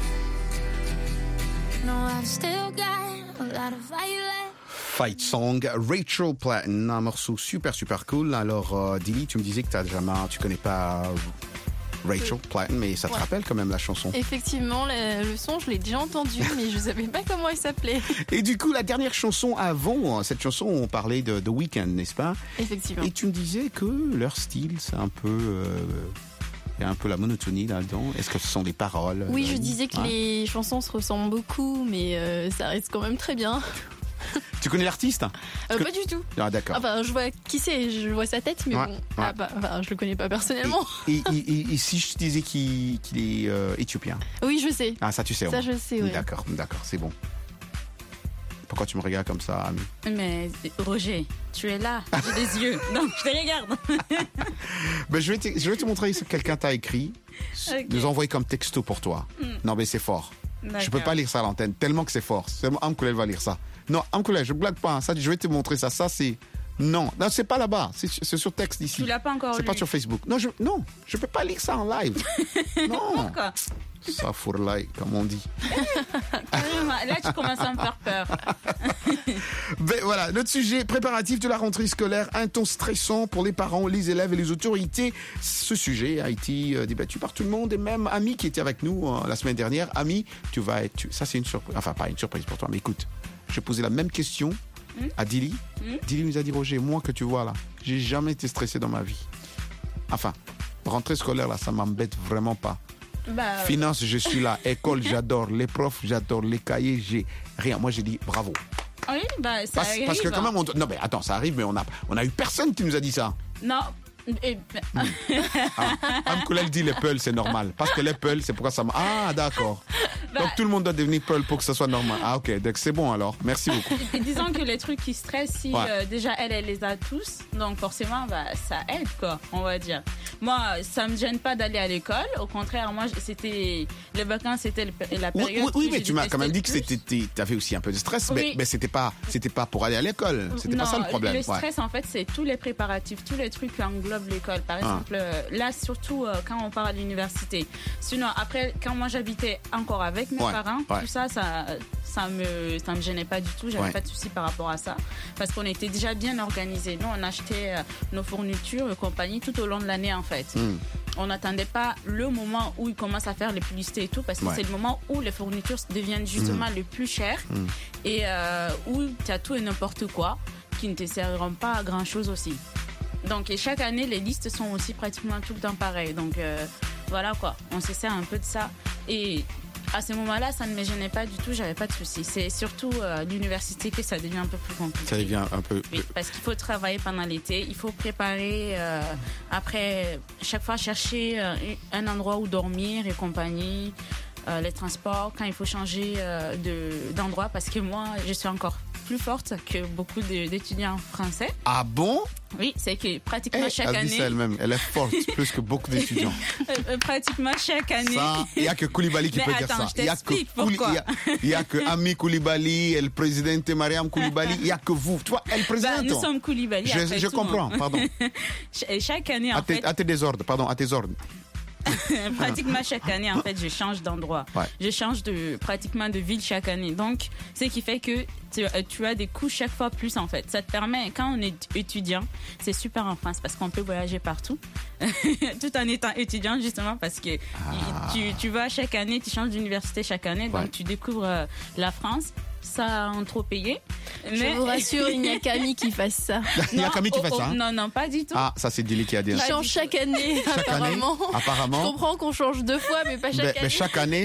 No, I've still got a lot of fight left. Fight Song, Rachel Platten, un morceau super cool. Alors, Dilly, tu me disais que tu connais pas Rachel Platten, mais ça te rappelle quand même la chanson. Effectivement, le son, je l'ai déjà entendu, mais je savais pas comment il s'appelait. Et du coup, la dernière chanson avant, cette chanson, on parlait de The Weeknd, n'est-ce pas? Effectivement. Et tu me disais que leur style, c'est un peu... il y a un peu la monotonie là-dedans. Est-ce que ce sont des paroles? Oui, je disais que les chansons se ressemblent beaucoup, mais ça reste quand même très bien. Tu connais l'artiste? Pas du tout. Ah, d'accord. Enfin, je vois qui c'est, je vois sa tête, mais bon. Ah, je le connais pas personnellement. Et si je te disais qu'il est éthiopien? Oui, je sais. Ah, ça tu sais. Ça, je sais, oui. D'accord, c'est bon. Pourquoi tu me regardes comme ça, Ami? Mais Roger, tu es là, j'ai des yeux, donc je te regarde. Je vais te montrer ce que quelqu'un t'a écrit, nous envoyer comme texto pour toi. Non, mais c'est fort. Je peux pas lire ça à l'antenne, tellement que c'est fort. Seulement Amkoulel va lire ça. Non, Amkoulel, je blague pas. Ça, je vais te montrer ça. Ça, c'est... Non, c'est pas là-bas. C'est sur texte ici. Tu l'as pas encore lu? C'est pas sur Facebook. Non, je peux pas lire ça en live. Non. Pourquoi? Ça pour like, comme on dit. Là, tu commences à me faire peur. Voilà, notre sujet préparatif de la rentrée scolaire, un temps stressant pour les parents, les élèves et les autorités. Ce sujet a été débattu par tout le monde et même Ami qui était avec nous la semaine dernière. Ami, ça c'est une surprise, enfin pas une surprise pour toi, mais écoute, je posais la même question à Dili. Dili nous a dit, Roger, moi que tu vois là, j'ai jamais été stressé dans ma vie. Enfin, rentrée scolaire là, ça m'embête vraiment pas. Finance, je suis là. École, j'adore. Les profs, j'adore. Les cahiers, j'ai rien. Moi, j'ai dit bravo. Oui, ça arrive. Parce que quand même, non mais attends, ça arrive, mais on a eu personne qui nous a dit ça. Non. Amkoulel dit les peuls, c'est normal. Parce que les peuls, c'est pourquoi ça m'a... Ah, d'accord. Donc tout le monde doit devenir peul pour que ça soit normal. Ah, ok, donc c'est bon alors. Merci beaucoup. Disons que les trucs qui stressent, si déjà elle les a tous, donc forcément, ça aide, quoi, on va dire. Moi, ça me gêne pas d'aller à l'école. Au contraire, moi, c'était... Les vacances, c'était la période... Oui, mais tu m'as quand même dit que t'avais aussi un peu de stress. Oui. Mais c'était pas pour aller à l'école. C'était pas ça le problème. Le stress, en fait, c'est tous les préparatifs, tous les trucs qui englobent l'école. Par exemple, là, surtout quand on part à l'université. Sinon, après, quand moi j'habitais encore avec mes parents, tout ça me gênait pas du tout. J'avais pas de soucis par rapport à ça. Parce qu'on était déjà bien organisés. Nous, on achetait nos fournitures et compagnie tout au long de l'année, en fait. On n'attendait pas le moment où ils commencent à faire les publicités et tout, parce que c'est le moment où les fournitures deviennent justement les plus chères et où tu as tout et n'importe quoi qui ne te serviront pas à grand chose aussi. Donc, et chaque année, les listes sont aussi pratiquement tout le temps pareilles. Donc, voilà quoi, on se sert un peu de ça. Et à ce moment-là, ça ne me gênait pas du tout, j'avais pas de soucis. C'est surtout à l'université que ça devient un peu plus compliqué. Ça devient un peu... Oui, parce qu'il faut travailler pendant l'été, il faut préparer, après, chaque fois chercher un endroit où dormir et compagnie, les transports, quand il faut changer d'endroit, parce que moi, je suis encore plus forte que beaucoup d'étudiants français. Ah bon? Oui, c'est que pratiquement chaque année... Elle dit ça elle-même, elle est forte plus que beaucoup d'étudiants. Pratiquement chaque année... Ça, il n'y a que Koulibaly qui peut dire ça. Je t'explique pourquoi. Il n'y a que Ami Koulibaly, el présidente Mariam Koulibaly, il n'y a que vous. Toi, elle présente. Nous sommes Koulibaly. Je comprends, pardon. Chaque année, en fait... À tes désordres, pardon, à tes ordres. Pratiquement chaque année, en fait, je change d'endroit. Je change pratiquement de ville chaque année. Donc, ce qui fait que tu as des coûts chaque fois plus, en fait. Ça te permet, quand on est étudiant, c'est super en France parce qu'on peut voyager partout, tout en étant étudiant, justement, parce que tu vas chaque année, tu changes d'université chaque année, donc tu découvres la France. Ça en trop payé. Je vous rassure, il n'y a qu'Ami qui fasse ça. Il n'y a qu'Ami qui fasse ça. Non, pas du tout. Ah, ça c'est Dili qui a dit. Il change chaque année, apparemment. Apparemment. Je comprends qu'on change 2 fois, mais pas chaque année. Mais chaque année.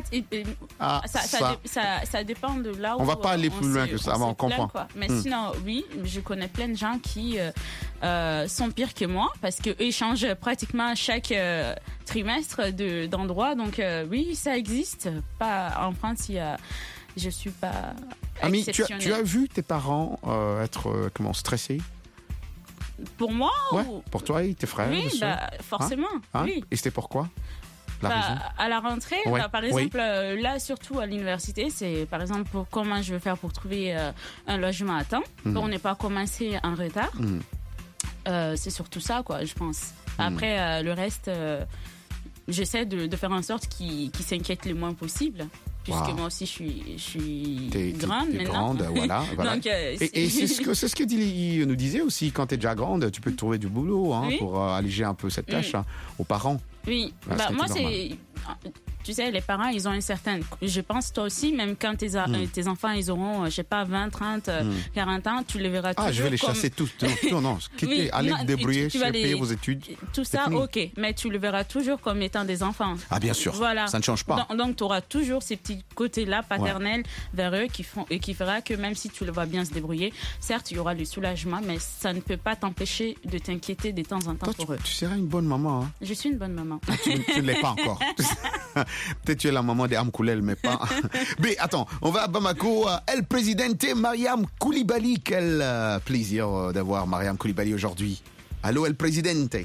Ça dépend de là où. On va pas aller plus loin que ça, on comprend. Mais sinon, oui, je connais plein de gens qui sont pires que moi parce qu'eux changent pratiquement chaque trimestre d'endroit. Donc oui, ça existe. Pas en France, il y a. Je suis pas. Ami, tu as vu tes parents être stressés? Pour moi pour toi et tes frères? Oui, forcément. Oui. Et c'était pourquoi? La raison? À la rentrée, par exemple, là, surtout à l'université, c'est par exemple pour comment je vais faire pour trouver un logement à temps. On n'est pas commencé en retard. C'est surtout ça, quoi, je pense. Après, le reste, j'essaie de faire en sorte qu'ils s'inquiètent le moins possible. Puisque moi aussi, je suis grande maintenant. Grande, voilà. Donc, et c'est ce que Dili nous disait aussi. Quand tu es déjà grande, tu peux te trouver du boulot pour alléger un peu cette tâche aux parents. Oui, moi, c'est... Tu sais, les parents, ils ont une certaine... Je pense, toi aussi, même quand tes enfants, ils auront, je sais pas, 20, 30, 40 ans, tu les verras toujours. Ah, je vais les chasser tous. Non, quittez, allez vous débrouiller, payer vos études. Tout ça, ok. Mais tu les verras toujours comme étant des enfants. Ah, bien sûr. Voilà. Ça ne change pas. Donc, tu auras toujours ces petits côtés-là paternels vers eux qui fera que même si tu le vois bien se débrouiller, certes, il y aura le soulagement, mais ça ne peut pas t'empêcher de t'inquiéter de temps en temps pour eux. Tu seras une bonne maman. Je suis une bonne maman. Tu ne l'es pas encore. Peut-être tu es la maman de Amkoulel, mais pas. Mais attends, on va à Bamako. El Presidente Mariam Koulibaly. Quel plaisir d'avoir Mariam Koulibaly aujourd'hui. Allô, El Presidente.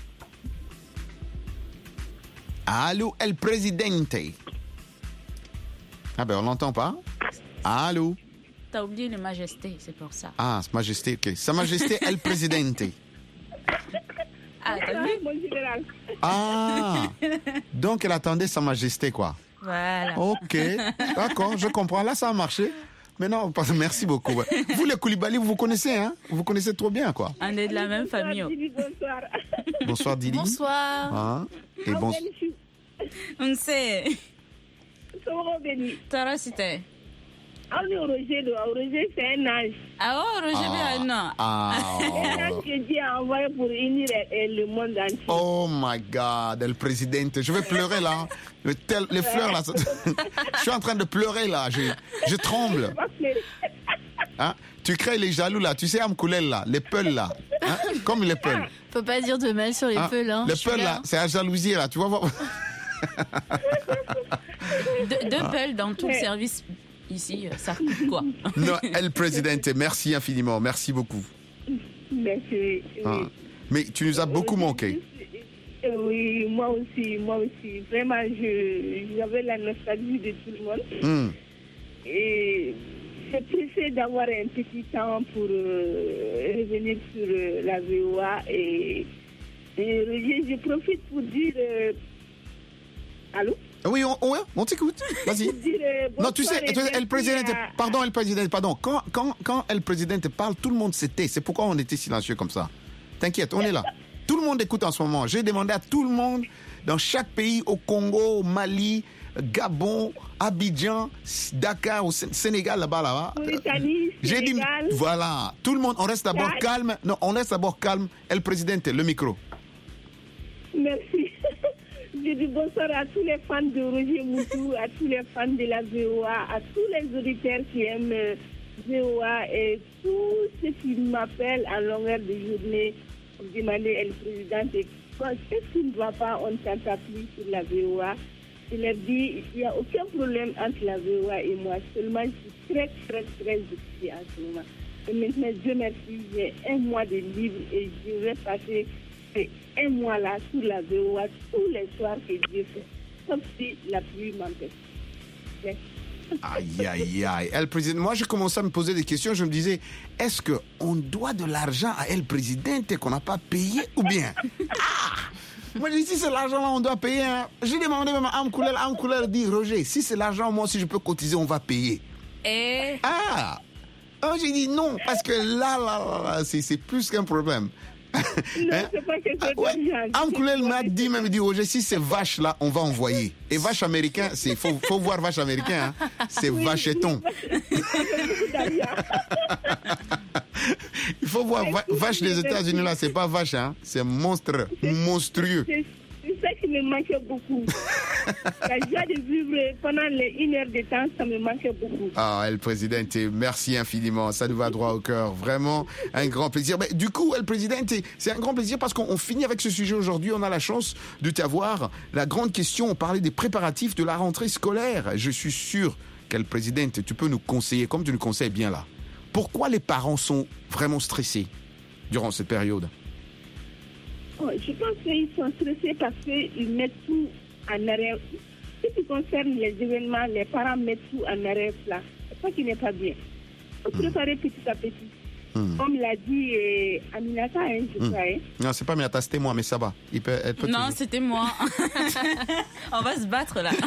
Allô, El Presidente. Ah ben, on l'entend pas. Allô. T'as oublié le Majesté, c'est pour ça. Ah, Majesté, ok. Sa Majesté El Presidente. Ah, t'as vu? Ah, donc elle attendait Sa Majesté, quoi. Voilà. Ok, d'accord, je comprends. Là, ça a marché. Mais non, merci beaucoup. Ouais. Vous, les Koulibaly, vous connaissez, hein? Vous connaissez trop bien, quoi. On est de la même famille. Bonsoir. Bonsoir, Dili. Bonsoir. Ah, et bon... On sait. Tara, c'était. Roger, c'est un ange. Ah oh, Roger, c'est un ange. Un ange que Dieu a envoyé pour unir le monde entier. Oh my God, El Presidente. Je vais pleurer là. Les fleurs là. Je suis en train de pleurer là. Je tremble. Hein? Tu crées les jaloux là. Tu sais, Amkoulel là. Les peuls là. Hein? Comme les peuls. Faut pas dire de mal sur les peuls. Hein? Les peuls là, c'est à jalousie là. Tu vois. Deux peuls dans tout le service. Ici, ça coûte quoi? Non, El Presidente, merci infiniment, merci beaucoup. Merci. Ah. Mais tu nous as beaucoup manqué. Oui, moi aussi. Vraiment, j'avais la nostalgie de tout le monde. Et c'est pressé d'avoir un petit temps pour revenir sur la VOA. Et je profite pour dire... Allô? Oui, on t'écoute. Vas-y. Non, tu sais, El Presidente, pardon. Quand El Presidente parle, tout le monde se tait. C'est pourquoi on était silencieux comme ça. T'inquiète, on est là. Tout le monde écoute en ce moment. J'ai demandé à tout le monde, dans chaque pays, au Congo, au Mali, Gabon, Abidjan, Dakar, au Sénégal, là-bas. J'ai dit, voilà, tout le monde, on reste d'abord calme. Non, on reste d'abord calme. El Presidente, le micro. Merci. Je dis bonsoir à tous les fans de Roger Moutou, à tous les fans de la VOA, à tous les auditeurs qui aiment VOA et tous ceux qui m'appellent en longueur de journée pour demander El Presidente qu'est-ce qui ne va pas, on ne s'entend plus sur la VOA. Je leur dis, il n'y a aucun problème entre la VOA et moi, seulement je suis très occupée en ce moment. Et maintenant, Dieu merci, j'ai un mois de libre et je vais passer un mois là sur la VOA tous les soirs que Dieu fait, sauf si la pluie m'empêche. Aïe. El Presidente, moi j'ai commencé à me poser des questions, je me disais, est-ce qu'on doit de l'argent à El Presidente qu'on n'a pas payé ou bien? Moi j'ai dit, si c'est l'argent là, on doit payer. Hein. J'ai demandé même à Amkoulel dit, Roger, si c'est l'argent, moi si je peux cotiser, on va payer. J'ai dit non, parce que là, c'est plus qu'un problème. Non, c'est pas que c'est Amkoulel m'a dit, Roger, si c'est vache là, on va envoyer. Et vache américain, faut voir vache américain, hein. C'est vacheton. Il faut voir vache des États-Unis là, c'est pas vache, hein. C'est monstrueux. C'est ça qui me manquait beaucoup. La joie de vivre pendant une heure de temps, ça me manquait beaucoup. Ah, El Presidente, merci infiniment. Ça nous va droit au cœur. Vraiment, un grand plaisir. Mais du coup, El Presidente, c'est un grand plaisir parce qu'on finit avec ce sujet aujourd'hui. On a la chance de t'avoir. La grande question, on parlait des préparatifs de la rentrée scolaire. Je suis sûr qu'El Presidente, tu peux nous conseiller, comme tu nous conseilles bien là. Pourquoi les parents sont vraiment stressés durant cette période? Je pense qu'ils sont stressés parce qu'ils mettent tout en arrière. Ce qui concerne les événements, les parents mettent tout en arrière-plan. C'est ça qui n'est pas bien. Il faut préparer petit à petit. Comme l'a dit Aminata, je crois. Non, c'est pas Aminata, c'était moi, mais ça va. Non, c'était moi. On va se battre là.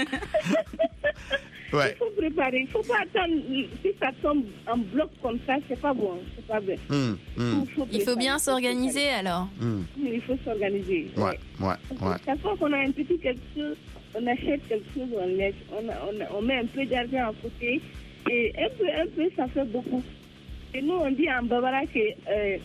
Ouais. Il faut préparer, il ne faut pas attendre. Si ça tombe en bloc comme ça, c'est pas bon, c'est pas bien. Il faut bien s'organiser alors. Il faut s'organiser. Ouais. Chaque fois qu'on a un petit quelque chose, on achète quelque chose, on laisse, on met un peu d'argent à côté et un peu, ça fait beaucoup. Et nous, on dit en Bambara que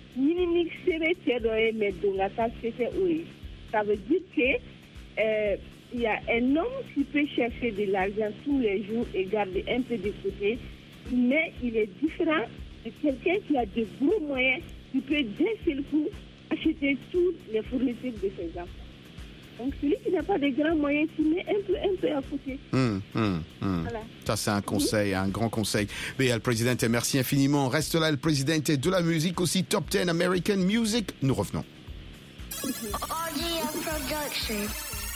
ça veut dire que il y a un homme qui peut chercher de l'argent tous les jours et garder un peu de côté, mais il est différent de quelqu'un qui a de gros moyens, qui peut d'un seul coup acheter toutes les fournitures de ses enfants. Donc celui qui n'a pas de grands moyens, qui met un peu à côté. Voilà. Ça, c'est un conseil, un grand conseil. Mais El Presidente, merci infiniment. Reste là, El Presidente, de la musique aussi, Top 10 American Music. Nous revenons. RGM Production.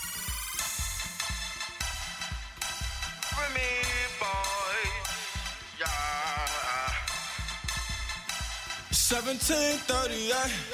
17:30,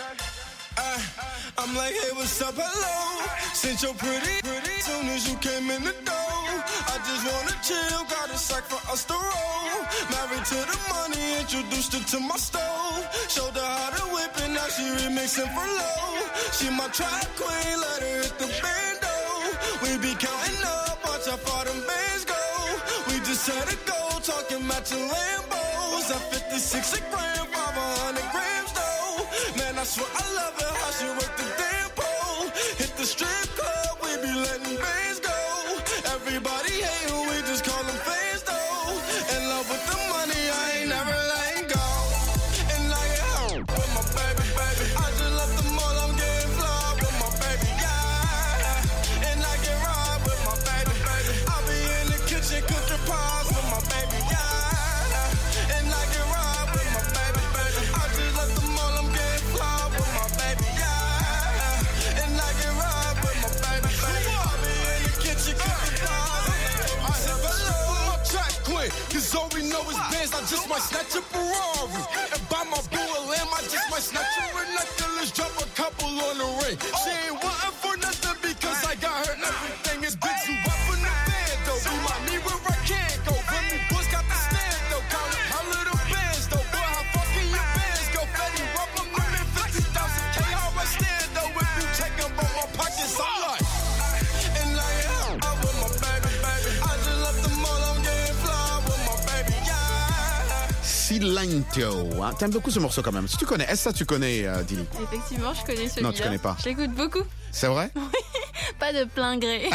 I'm like, hey, what's up, hello? Since you're pretty, soon as you came in the door. I just wanna chill, got a sack for us to roll. Married to the money, introduced her to my stove. Showed her how to whip it, now she remixing for low. She my track queen, let her hit the bando. We be counting up, watch how far them bands go. We just had to go, talking matching Lambos. At 56 a gram, 500 grams though. Man, I swear I love it, how she work the damn pole. Hit the strip club, we be letting bands go. Everybody hate who we just call them fans though. In love with the money, I ain't never letting go. And I get home with my baby. I just left the mall, I'm getting fly with my baby, yeah. And I get robbed with my baby. I be in the kitchen cooking pies with my baby, yeah. And I get robbed with my baby. I just left the mall, I'm getting fly with my baby, yeah. And I get robbed with my baby. I be in the kitchen cooking pies. I said hello, my track queen, cause all we know is bands. I just might snatch a Ferrari and buy my boo a lamb. I just might snatch her a necklace, drop a couple on the ring. She ain't wanting for nothing because I got her. Everything is big, so up in the band though. Remind me where I can't go. Remy Boys got the stand though. Count how little bands though. Boy, how fucking your bands go. Fetty Wap, I'm living 50,000 K. How I stand though. If you check them on my pockets, I'm like. And I am out with my baby. I just left the mall, I'm getting fly with my baby, yeah. Silento. Hein, t'aimes beaucoup ce morceau quand même. Si tu connais, est-ce que ça tu connais, Dili? Effectivement, je connais celui-là. Non, tu connais pas. Je l'écoute beaucoup. C'est vrai? Oui, pas de plein gré.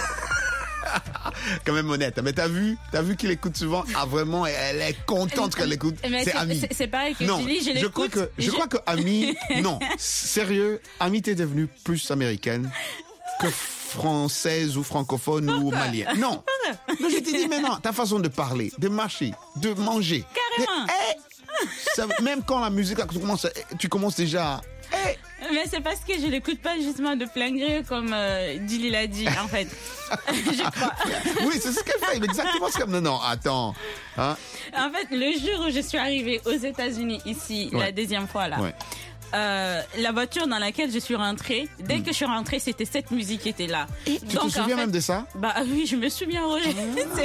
Quand même honnête. Mais t'as vu qu'il écoute souvent. Ah vraiment, elle est contente qu'elle écoute. Mais c'est Ami. C'est pareil que non, Dili, je l'écoute. Je crois que Ami, non, sérieux, Ami t'es devenue plus américaine que française ou francophone ou malienne. Non, je t'ai dit maintenant, ta façon de parler, de marcher, de manger. Carrément. Même quand la musique tu commences déjà à... Mais c'est parce que je l'écoute pas justement de plein gré comme Dili l'a dit en fait. Je crois. Oui, c'est ce qu'elle fait, exactement ce qu'elle... Non, attends. Hein? En fait, le jour où je suis arrivée aux États-Unis ici, la deuxième fois là. Ouais. La voiture dans laquelle je suis rentrée, dès que je suis rentrée, c'était cette musique qui était là. Et tu te souviens même de ça? Bah oui, je me souviens, Roger.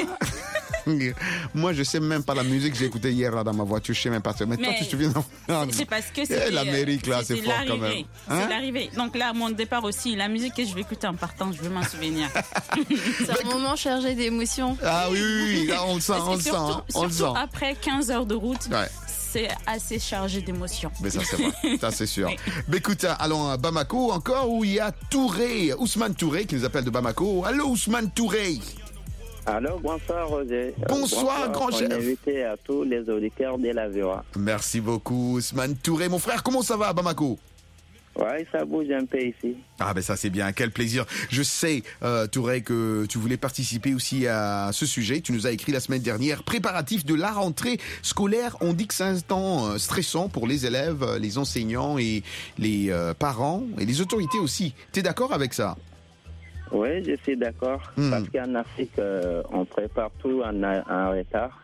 Moi, je sais même pas la musique que j'ai écoutée hier là dans ma voiture, je sais même pas. Mais toi, tu te souviens? C'est parce que c'est l'Amérique là, c'est fort quand même. Hein? C'est l'arrivée. Donc là, mon départ aussi, la musique que je vais écouter en partant, je veux m'en souvenir. C'est un moment chargé d'émotions. Ah oui, là, on le sent, surtout après 15 heures de route. Ouais. C'est assez chargé d'émotions. Mais ça, c'est vrai. Ça, c'est sûr. Mais écoute, allons à Bamako encore, où il y a Touré, Ousmane Touré, qui nous appelle de Bamako. Allô, Ousmane Touré. Allô, bonsoir, Roger. Bonsoir, grand chef. On est invité à tous les auditeurs de la VOA. Merci beaucoup, Ousmane Touré. Mon frère, comment ça va à Bamako? Ouais, ça bouge un peu ici. Ah ben ça c'est bien, quel plaisir. Je sais, Touré, que tu voulais participer aussi à ce sujet. Tu nous as écrit la semaine dernière, préparatif de la rentrée scolaire. On dit que c'est un temps stressant pour les élèves, les enseignants et les parents et les autorités aussi. Tu es d'accord avec ça? Oui, je suis d'accord. Parce qu'en Afrique, on prépare tout en retard.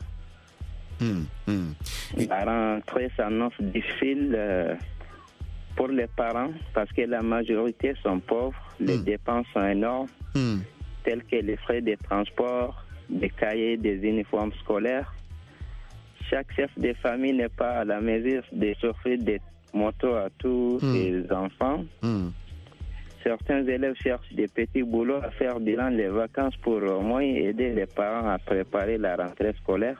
La rentrée s'annonce difficile pour les parents parce que la majorité sont pauvres, les dépenses sont énormes, telles que les frais de transport, des cahiers, des uniformes scolaires. Chaque chef de famille n'est pas à la mesure de s'offrir des motos à tous ses enfants. Certains élèves cherchent des petits boulots à faire durant les vacances pour au moins aider les parents à préparer la rentrée scolaire.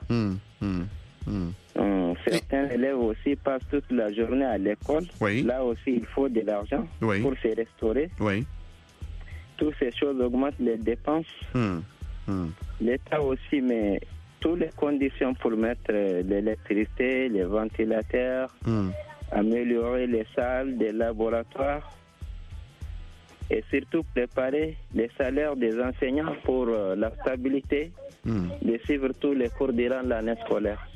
Certains élèves aussi passent toute la journée à l'école. Oui. Là aussi, il faut de l'argent pour se restaurer. Oui. Toutes ces choses augmentent les dépenses. L'État aussi met toutes les conditions pour mettre l'électricité, les ventilateurs, améliorer les salles, des laboratoires. et surtout préparer les salaires des enseignants pour la stabilité de suivre tous les cours durant l'année scolaire.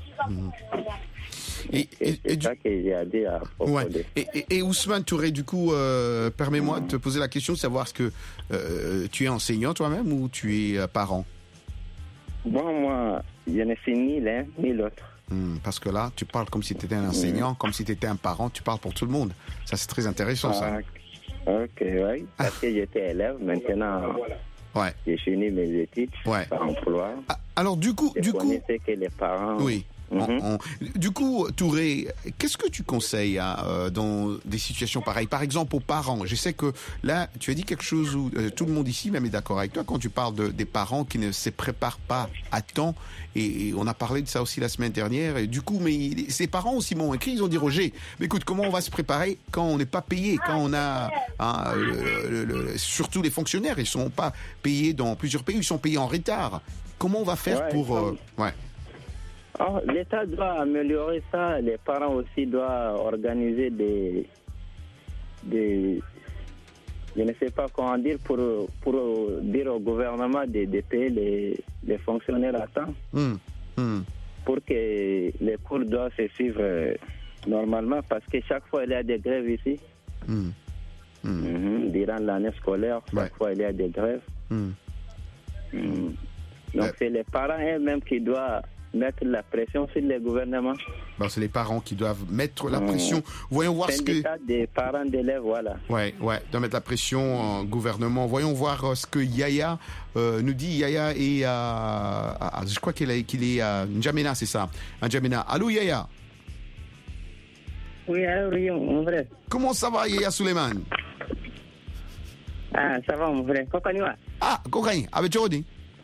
C'est ça que j'ai à dire à propos de... Et Ousmane Touré, du coup, permets-moi de te poser la question de savoir est-ce que tu es enseignant toi-même ou tu es parent? Bon, moi, je ne suis ni l'un ni l'autre. Parce que là, tu parles comme si tu étais un enseignant, comme si tu étais un parent, tu parles pour tout le monde. Ça, c'est très intéressant, ça. Ok, oui. Parce que j'étais élève, maintenant, j'ai fini mes études, par emploi. Alors, du coup... Je connaissais que les parents... Oui. Du coup, Touré, qu'est-ce que tu conseilles dans des situations pareilles? Par exemple, aux parents. Je sais que là, tu as dit quelque chose où tout le monde ici même est d'accord avec toi quand tu parles des parents qui ne se préparent pas à temps. Et on a parlé de ça aussi la semaine dernière. Et du coup, mais ces parents aussi m'ont écrit, ils ont dit, Roger, mais écoute, comment on va se préparer quand on n'est pas payé, quand on a... surtout les fonctionnaires, ils ne sont pas payés dans plusieurs pays, ils sont payés en retard. Comment on va faire pour... L'État doit améliorer ça. Les parents aussi doivent organiser des je ne sais pas comment dire, pour dire au gouvernement de payer les fonctionnaires à temps. Pour que les cours doivent se suivre normalement, parce que chaque fois il y a des grèves ici. Durant l'année scolaire, chaque fois il y a des grèves. Donc c'est les parents eux-mêmes qui doivent mettre la pression sur le gouvernement. C'est les parents qui doivent mettre la pression. Voyons voir ce que... des parents d'élèves, voilà. Doivent mettre la pression au gouvernement. Voyons voir ce que Yaya nous dit. Yaya est je crois qu'il est à N'Djamena, c'est ça. À N'Djamena. Allô, Yaya? Oui, allô, mon frère. Comment ça va, Yaya Suleiman? Ça va, mon frère. Kokaniwa. Kokani. Avec Jodi.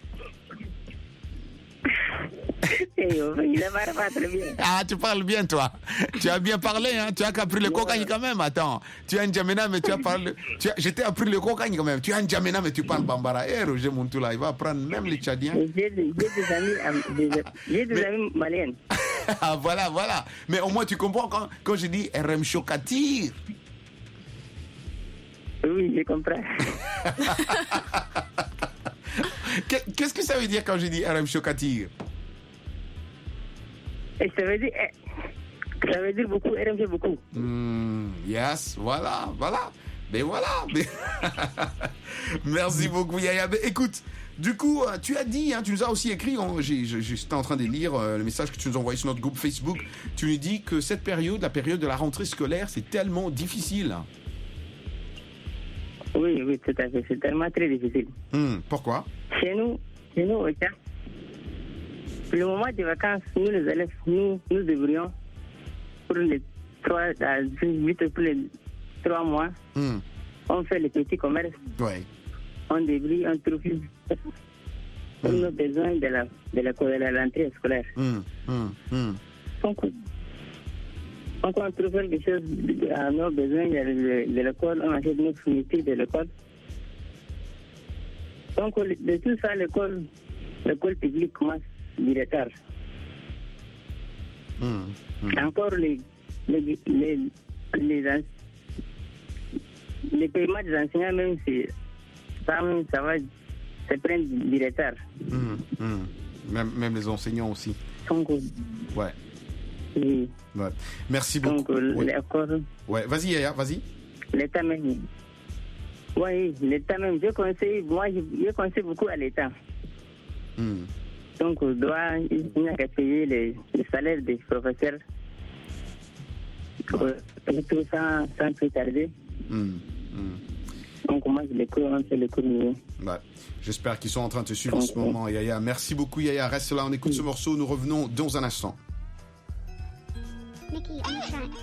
Il parle pas très bien. Tu parles bien, toi. Tu as bien parlé, hein. Tu as appris le cocagne quand même. Attends, tu as N'Djamena, mais tu as parlé. Je t'ai appris le cocagne quand même. Tu as N'Djamena, mais tu parles Bambara. Roger Muntoula, il va apprendre même les Tchadiens. J'ai des amis maliens. Voilà. Mais au moins, tu comprends quand je dis RM Chokatir. Oui, je comprends. Qu'est-ce que ça veut dire quand je dis RM Chokatir? Ça veut dire beaucoup, RMG beaucoup. Yes, voilà. Mais voilà. Merci beaucoup, Yaya. Mais écoute, du coup, tu as dit, tu nous as aussi écrit, j'étais en train de lire le message que tu nous as envoyé sur notre groupe Facebook, tu nous dis que cette période, la période de la rentrée scolaire, c'est tellement difficile. Oui, tout à fait. C'est tellement très difficile. Pourquoi? Chez nous, au Tchad, le moment des vacances, nous les élèves, nous devrions, pour les 3 mois, on fait les petits commerces. On débrouille, on trouve pour nos besoins de la rentrée scolaire. Donc, on trouve quelque chose à nos besoins de l'école, on achète nos fournitures de l'école. Donc, de tout ça, l'école publique commence du retard. Encore les paiements des enseignants, même ça va se prendre du retard. Même les enseignants aussi. Donc, oui. Merci beaucoup. Donc, vas-y, Yaya, vas-y. L'État même. Oui, l'État même. Je conseille beaucoup à l'État. Donc, on doit payer les salaires des professeurs tout sans plus tarder. On commence les cours, on fait les cours nouveaux. J'espère qu'ils sont en train de te suivre en ce moment, Yaya. Merci beaucoup, Yaya. Reste là, on écoute ce morceau. Nous revenons dans un instant. Mickey, on the track.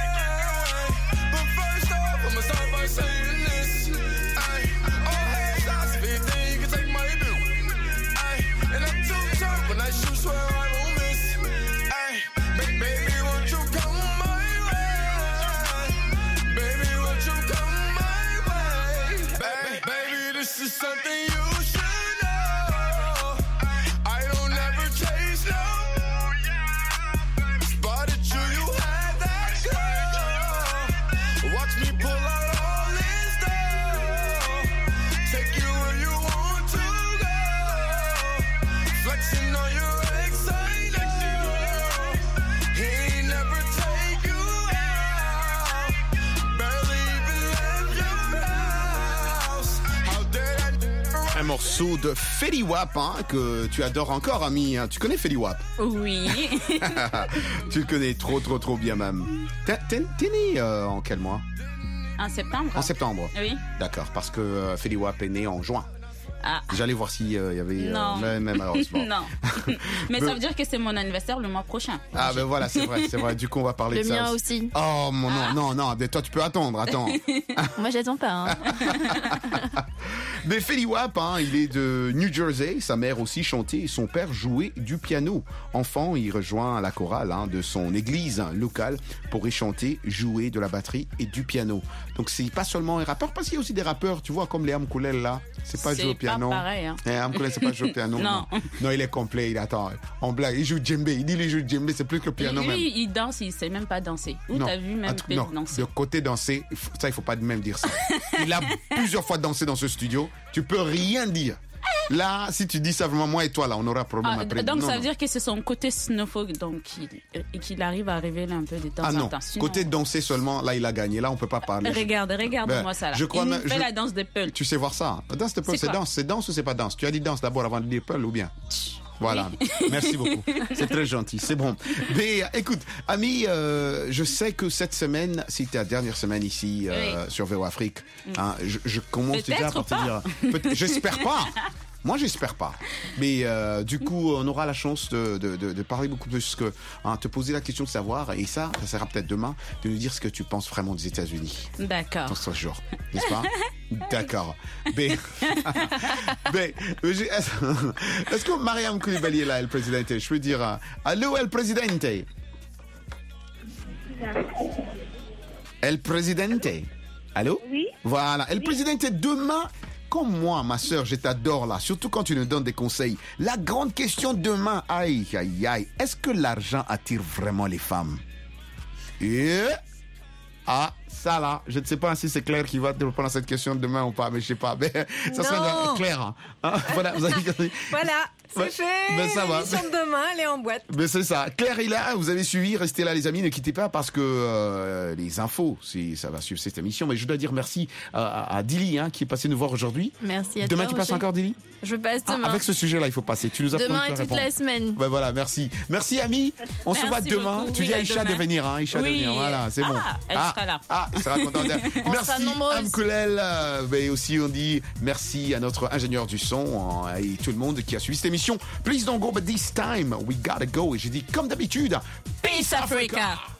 Saying this, oh hey, flexing on your ex, I know. He ain't never take you out. Barely even left your house. How dare I... Un morceau de Fetty Wap que tu adores encore, ami. Tu connais Fetty Wap? Oui. Tu le connais trop bien même. T'es né en quel mois? En septembre. En septembre? Oui. D'accord, parce que Fetty Wap est né en juin. Ah. J'allais voir s'il y avait... Non. Mais malheureusement. Non. Mais ça veut dire que c'est mon anniversaire le mois prochain. Ah ben voilà, c'est vrai. Du coup, on va parler de ça. Le mien aussi. Oh non. Mais toi, tu peux attendre, attends. Moi, j'attends pas. Hein. Mais Fetty Wap, il est de New Jersey. Sa mère aussi chantait et son père jouait du piano. Enfant, il rejoint la chorale de son église locale pour y chanter, jouer de la batterie et du piano. Donc, c'est pas seulement un rappeur, parce qu'il y a aussi des rappeurs, tu vois, comme les Amkoulel là. C'est pas jouer au piano. C'est pas pareil. Amkoulel, c'est pas jouer au piano. Non. Non, il est complet. En blague. Il joue djembé. Il dit il joue djembé, c'est plus que le piano même. Lui, il danse, il sait même pas danser. Où t'as vu même Pep danser? De côté danser, ça, il faut pas même dire ça. Il a plusieurs fois dansé dans ce studio. Tu peux rien dire. Là, si tu dis ça vraiment, moi et toi, là, on aura problème après. Donc, ça veut dire que c'est son côté snowfolk, donc, qu'il arrive à révéler un peu de temps en temps. Sinon... Côté danser seulement, là, il a gagné. Là, on peut pas parler. Regarde-moi ça, là. Il fait la danse de Peul. Tu sais voir ça? La danse de Peul, c'est danse. C'est danse ou c'est pas danse? Tu as dit danse d'abord avant de dire Peul ou bien? Voilà, oui. Merci beaucoup. C'est très gentil, c'est bon. Mais écoute, ami, je sais que cette semaine, c'est ta dernière semaine ici sur VO Afrique. Je commence déjà par te dire. J'espère pas. Moi, j'espère pas. Mais du coup, on aura la chance de parler beaucoup plus que te poser la question de savoir. Et ça sera peut-être demain de nous dire ce que tu penses vraiment des États-Unis. D'accord. Dans ce jour, n'est-ce pas? D'accord. Mais est-ce que Mariam Koulibaly est là, El Presidente? Je peux dire allô, El Presidente. El Presidente. Allô? Oui. Voilà. El Presidente, demain. Comme moi, ma sœur, je t'adore là, surtout quand tu nous donnes des conseils. La grande question demain, aïe, est-ce que l'argent attire vraiment les femmes? Ça là, je ne sais pas si c'est Claire qui va te répondre à cette question demain ou pas, mais je sais pas. Mais ça sera Claire. Voilà, vous avez Voilà, c'est fait. Ben ça va. L'émission de demain, elle est en boîte. Mais c'est ça. Claire est là, vous avez suivi, restez là les amis, ne quittez pas parce que les infos, ça va suivre cette émission. Mais je dois dire merci à Dili qui est passé nous voir aujourd'hui. Merci à toi. Demain tu passes encore, Dili? Je passe demain. Avec ce sujet-là, il faut passer. Tu nous as demain et toute la semaine. Ben voilà, merci. Merci, ami. On se voit demain. Beaucoup. Tu dis à Aïcha de venir. Aïcha de venir. Voilà, c'est bon. Elle sera là. Elle sera contente. Merci, Amkoulel. Mais aussi, on dit merci à notre ingénieur du son et tout le monde qui a suivi cette émission. Please don't go, but this time, we gotta go. Et j'ai dit, comme d'habitude, Peace Africa.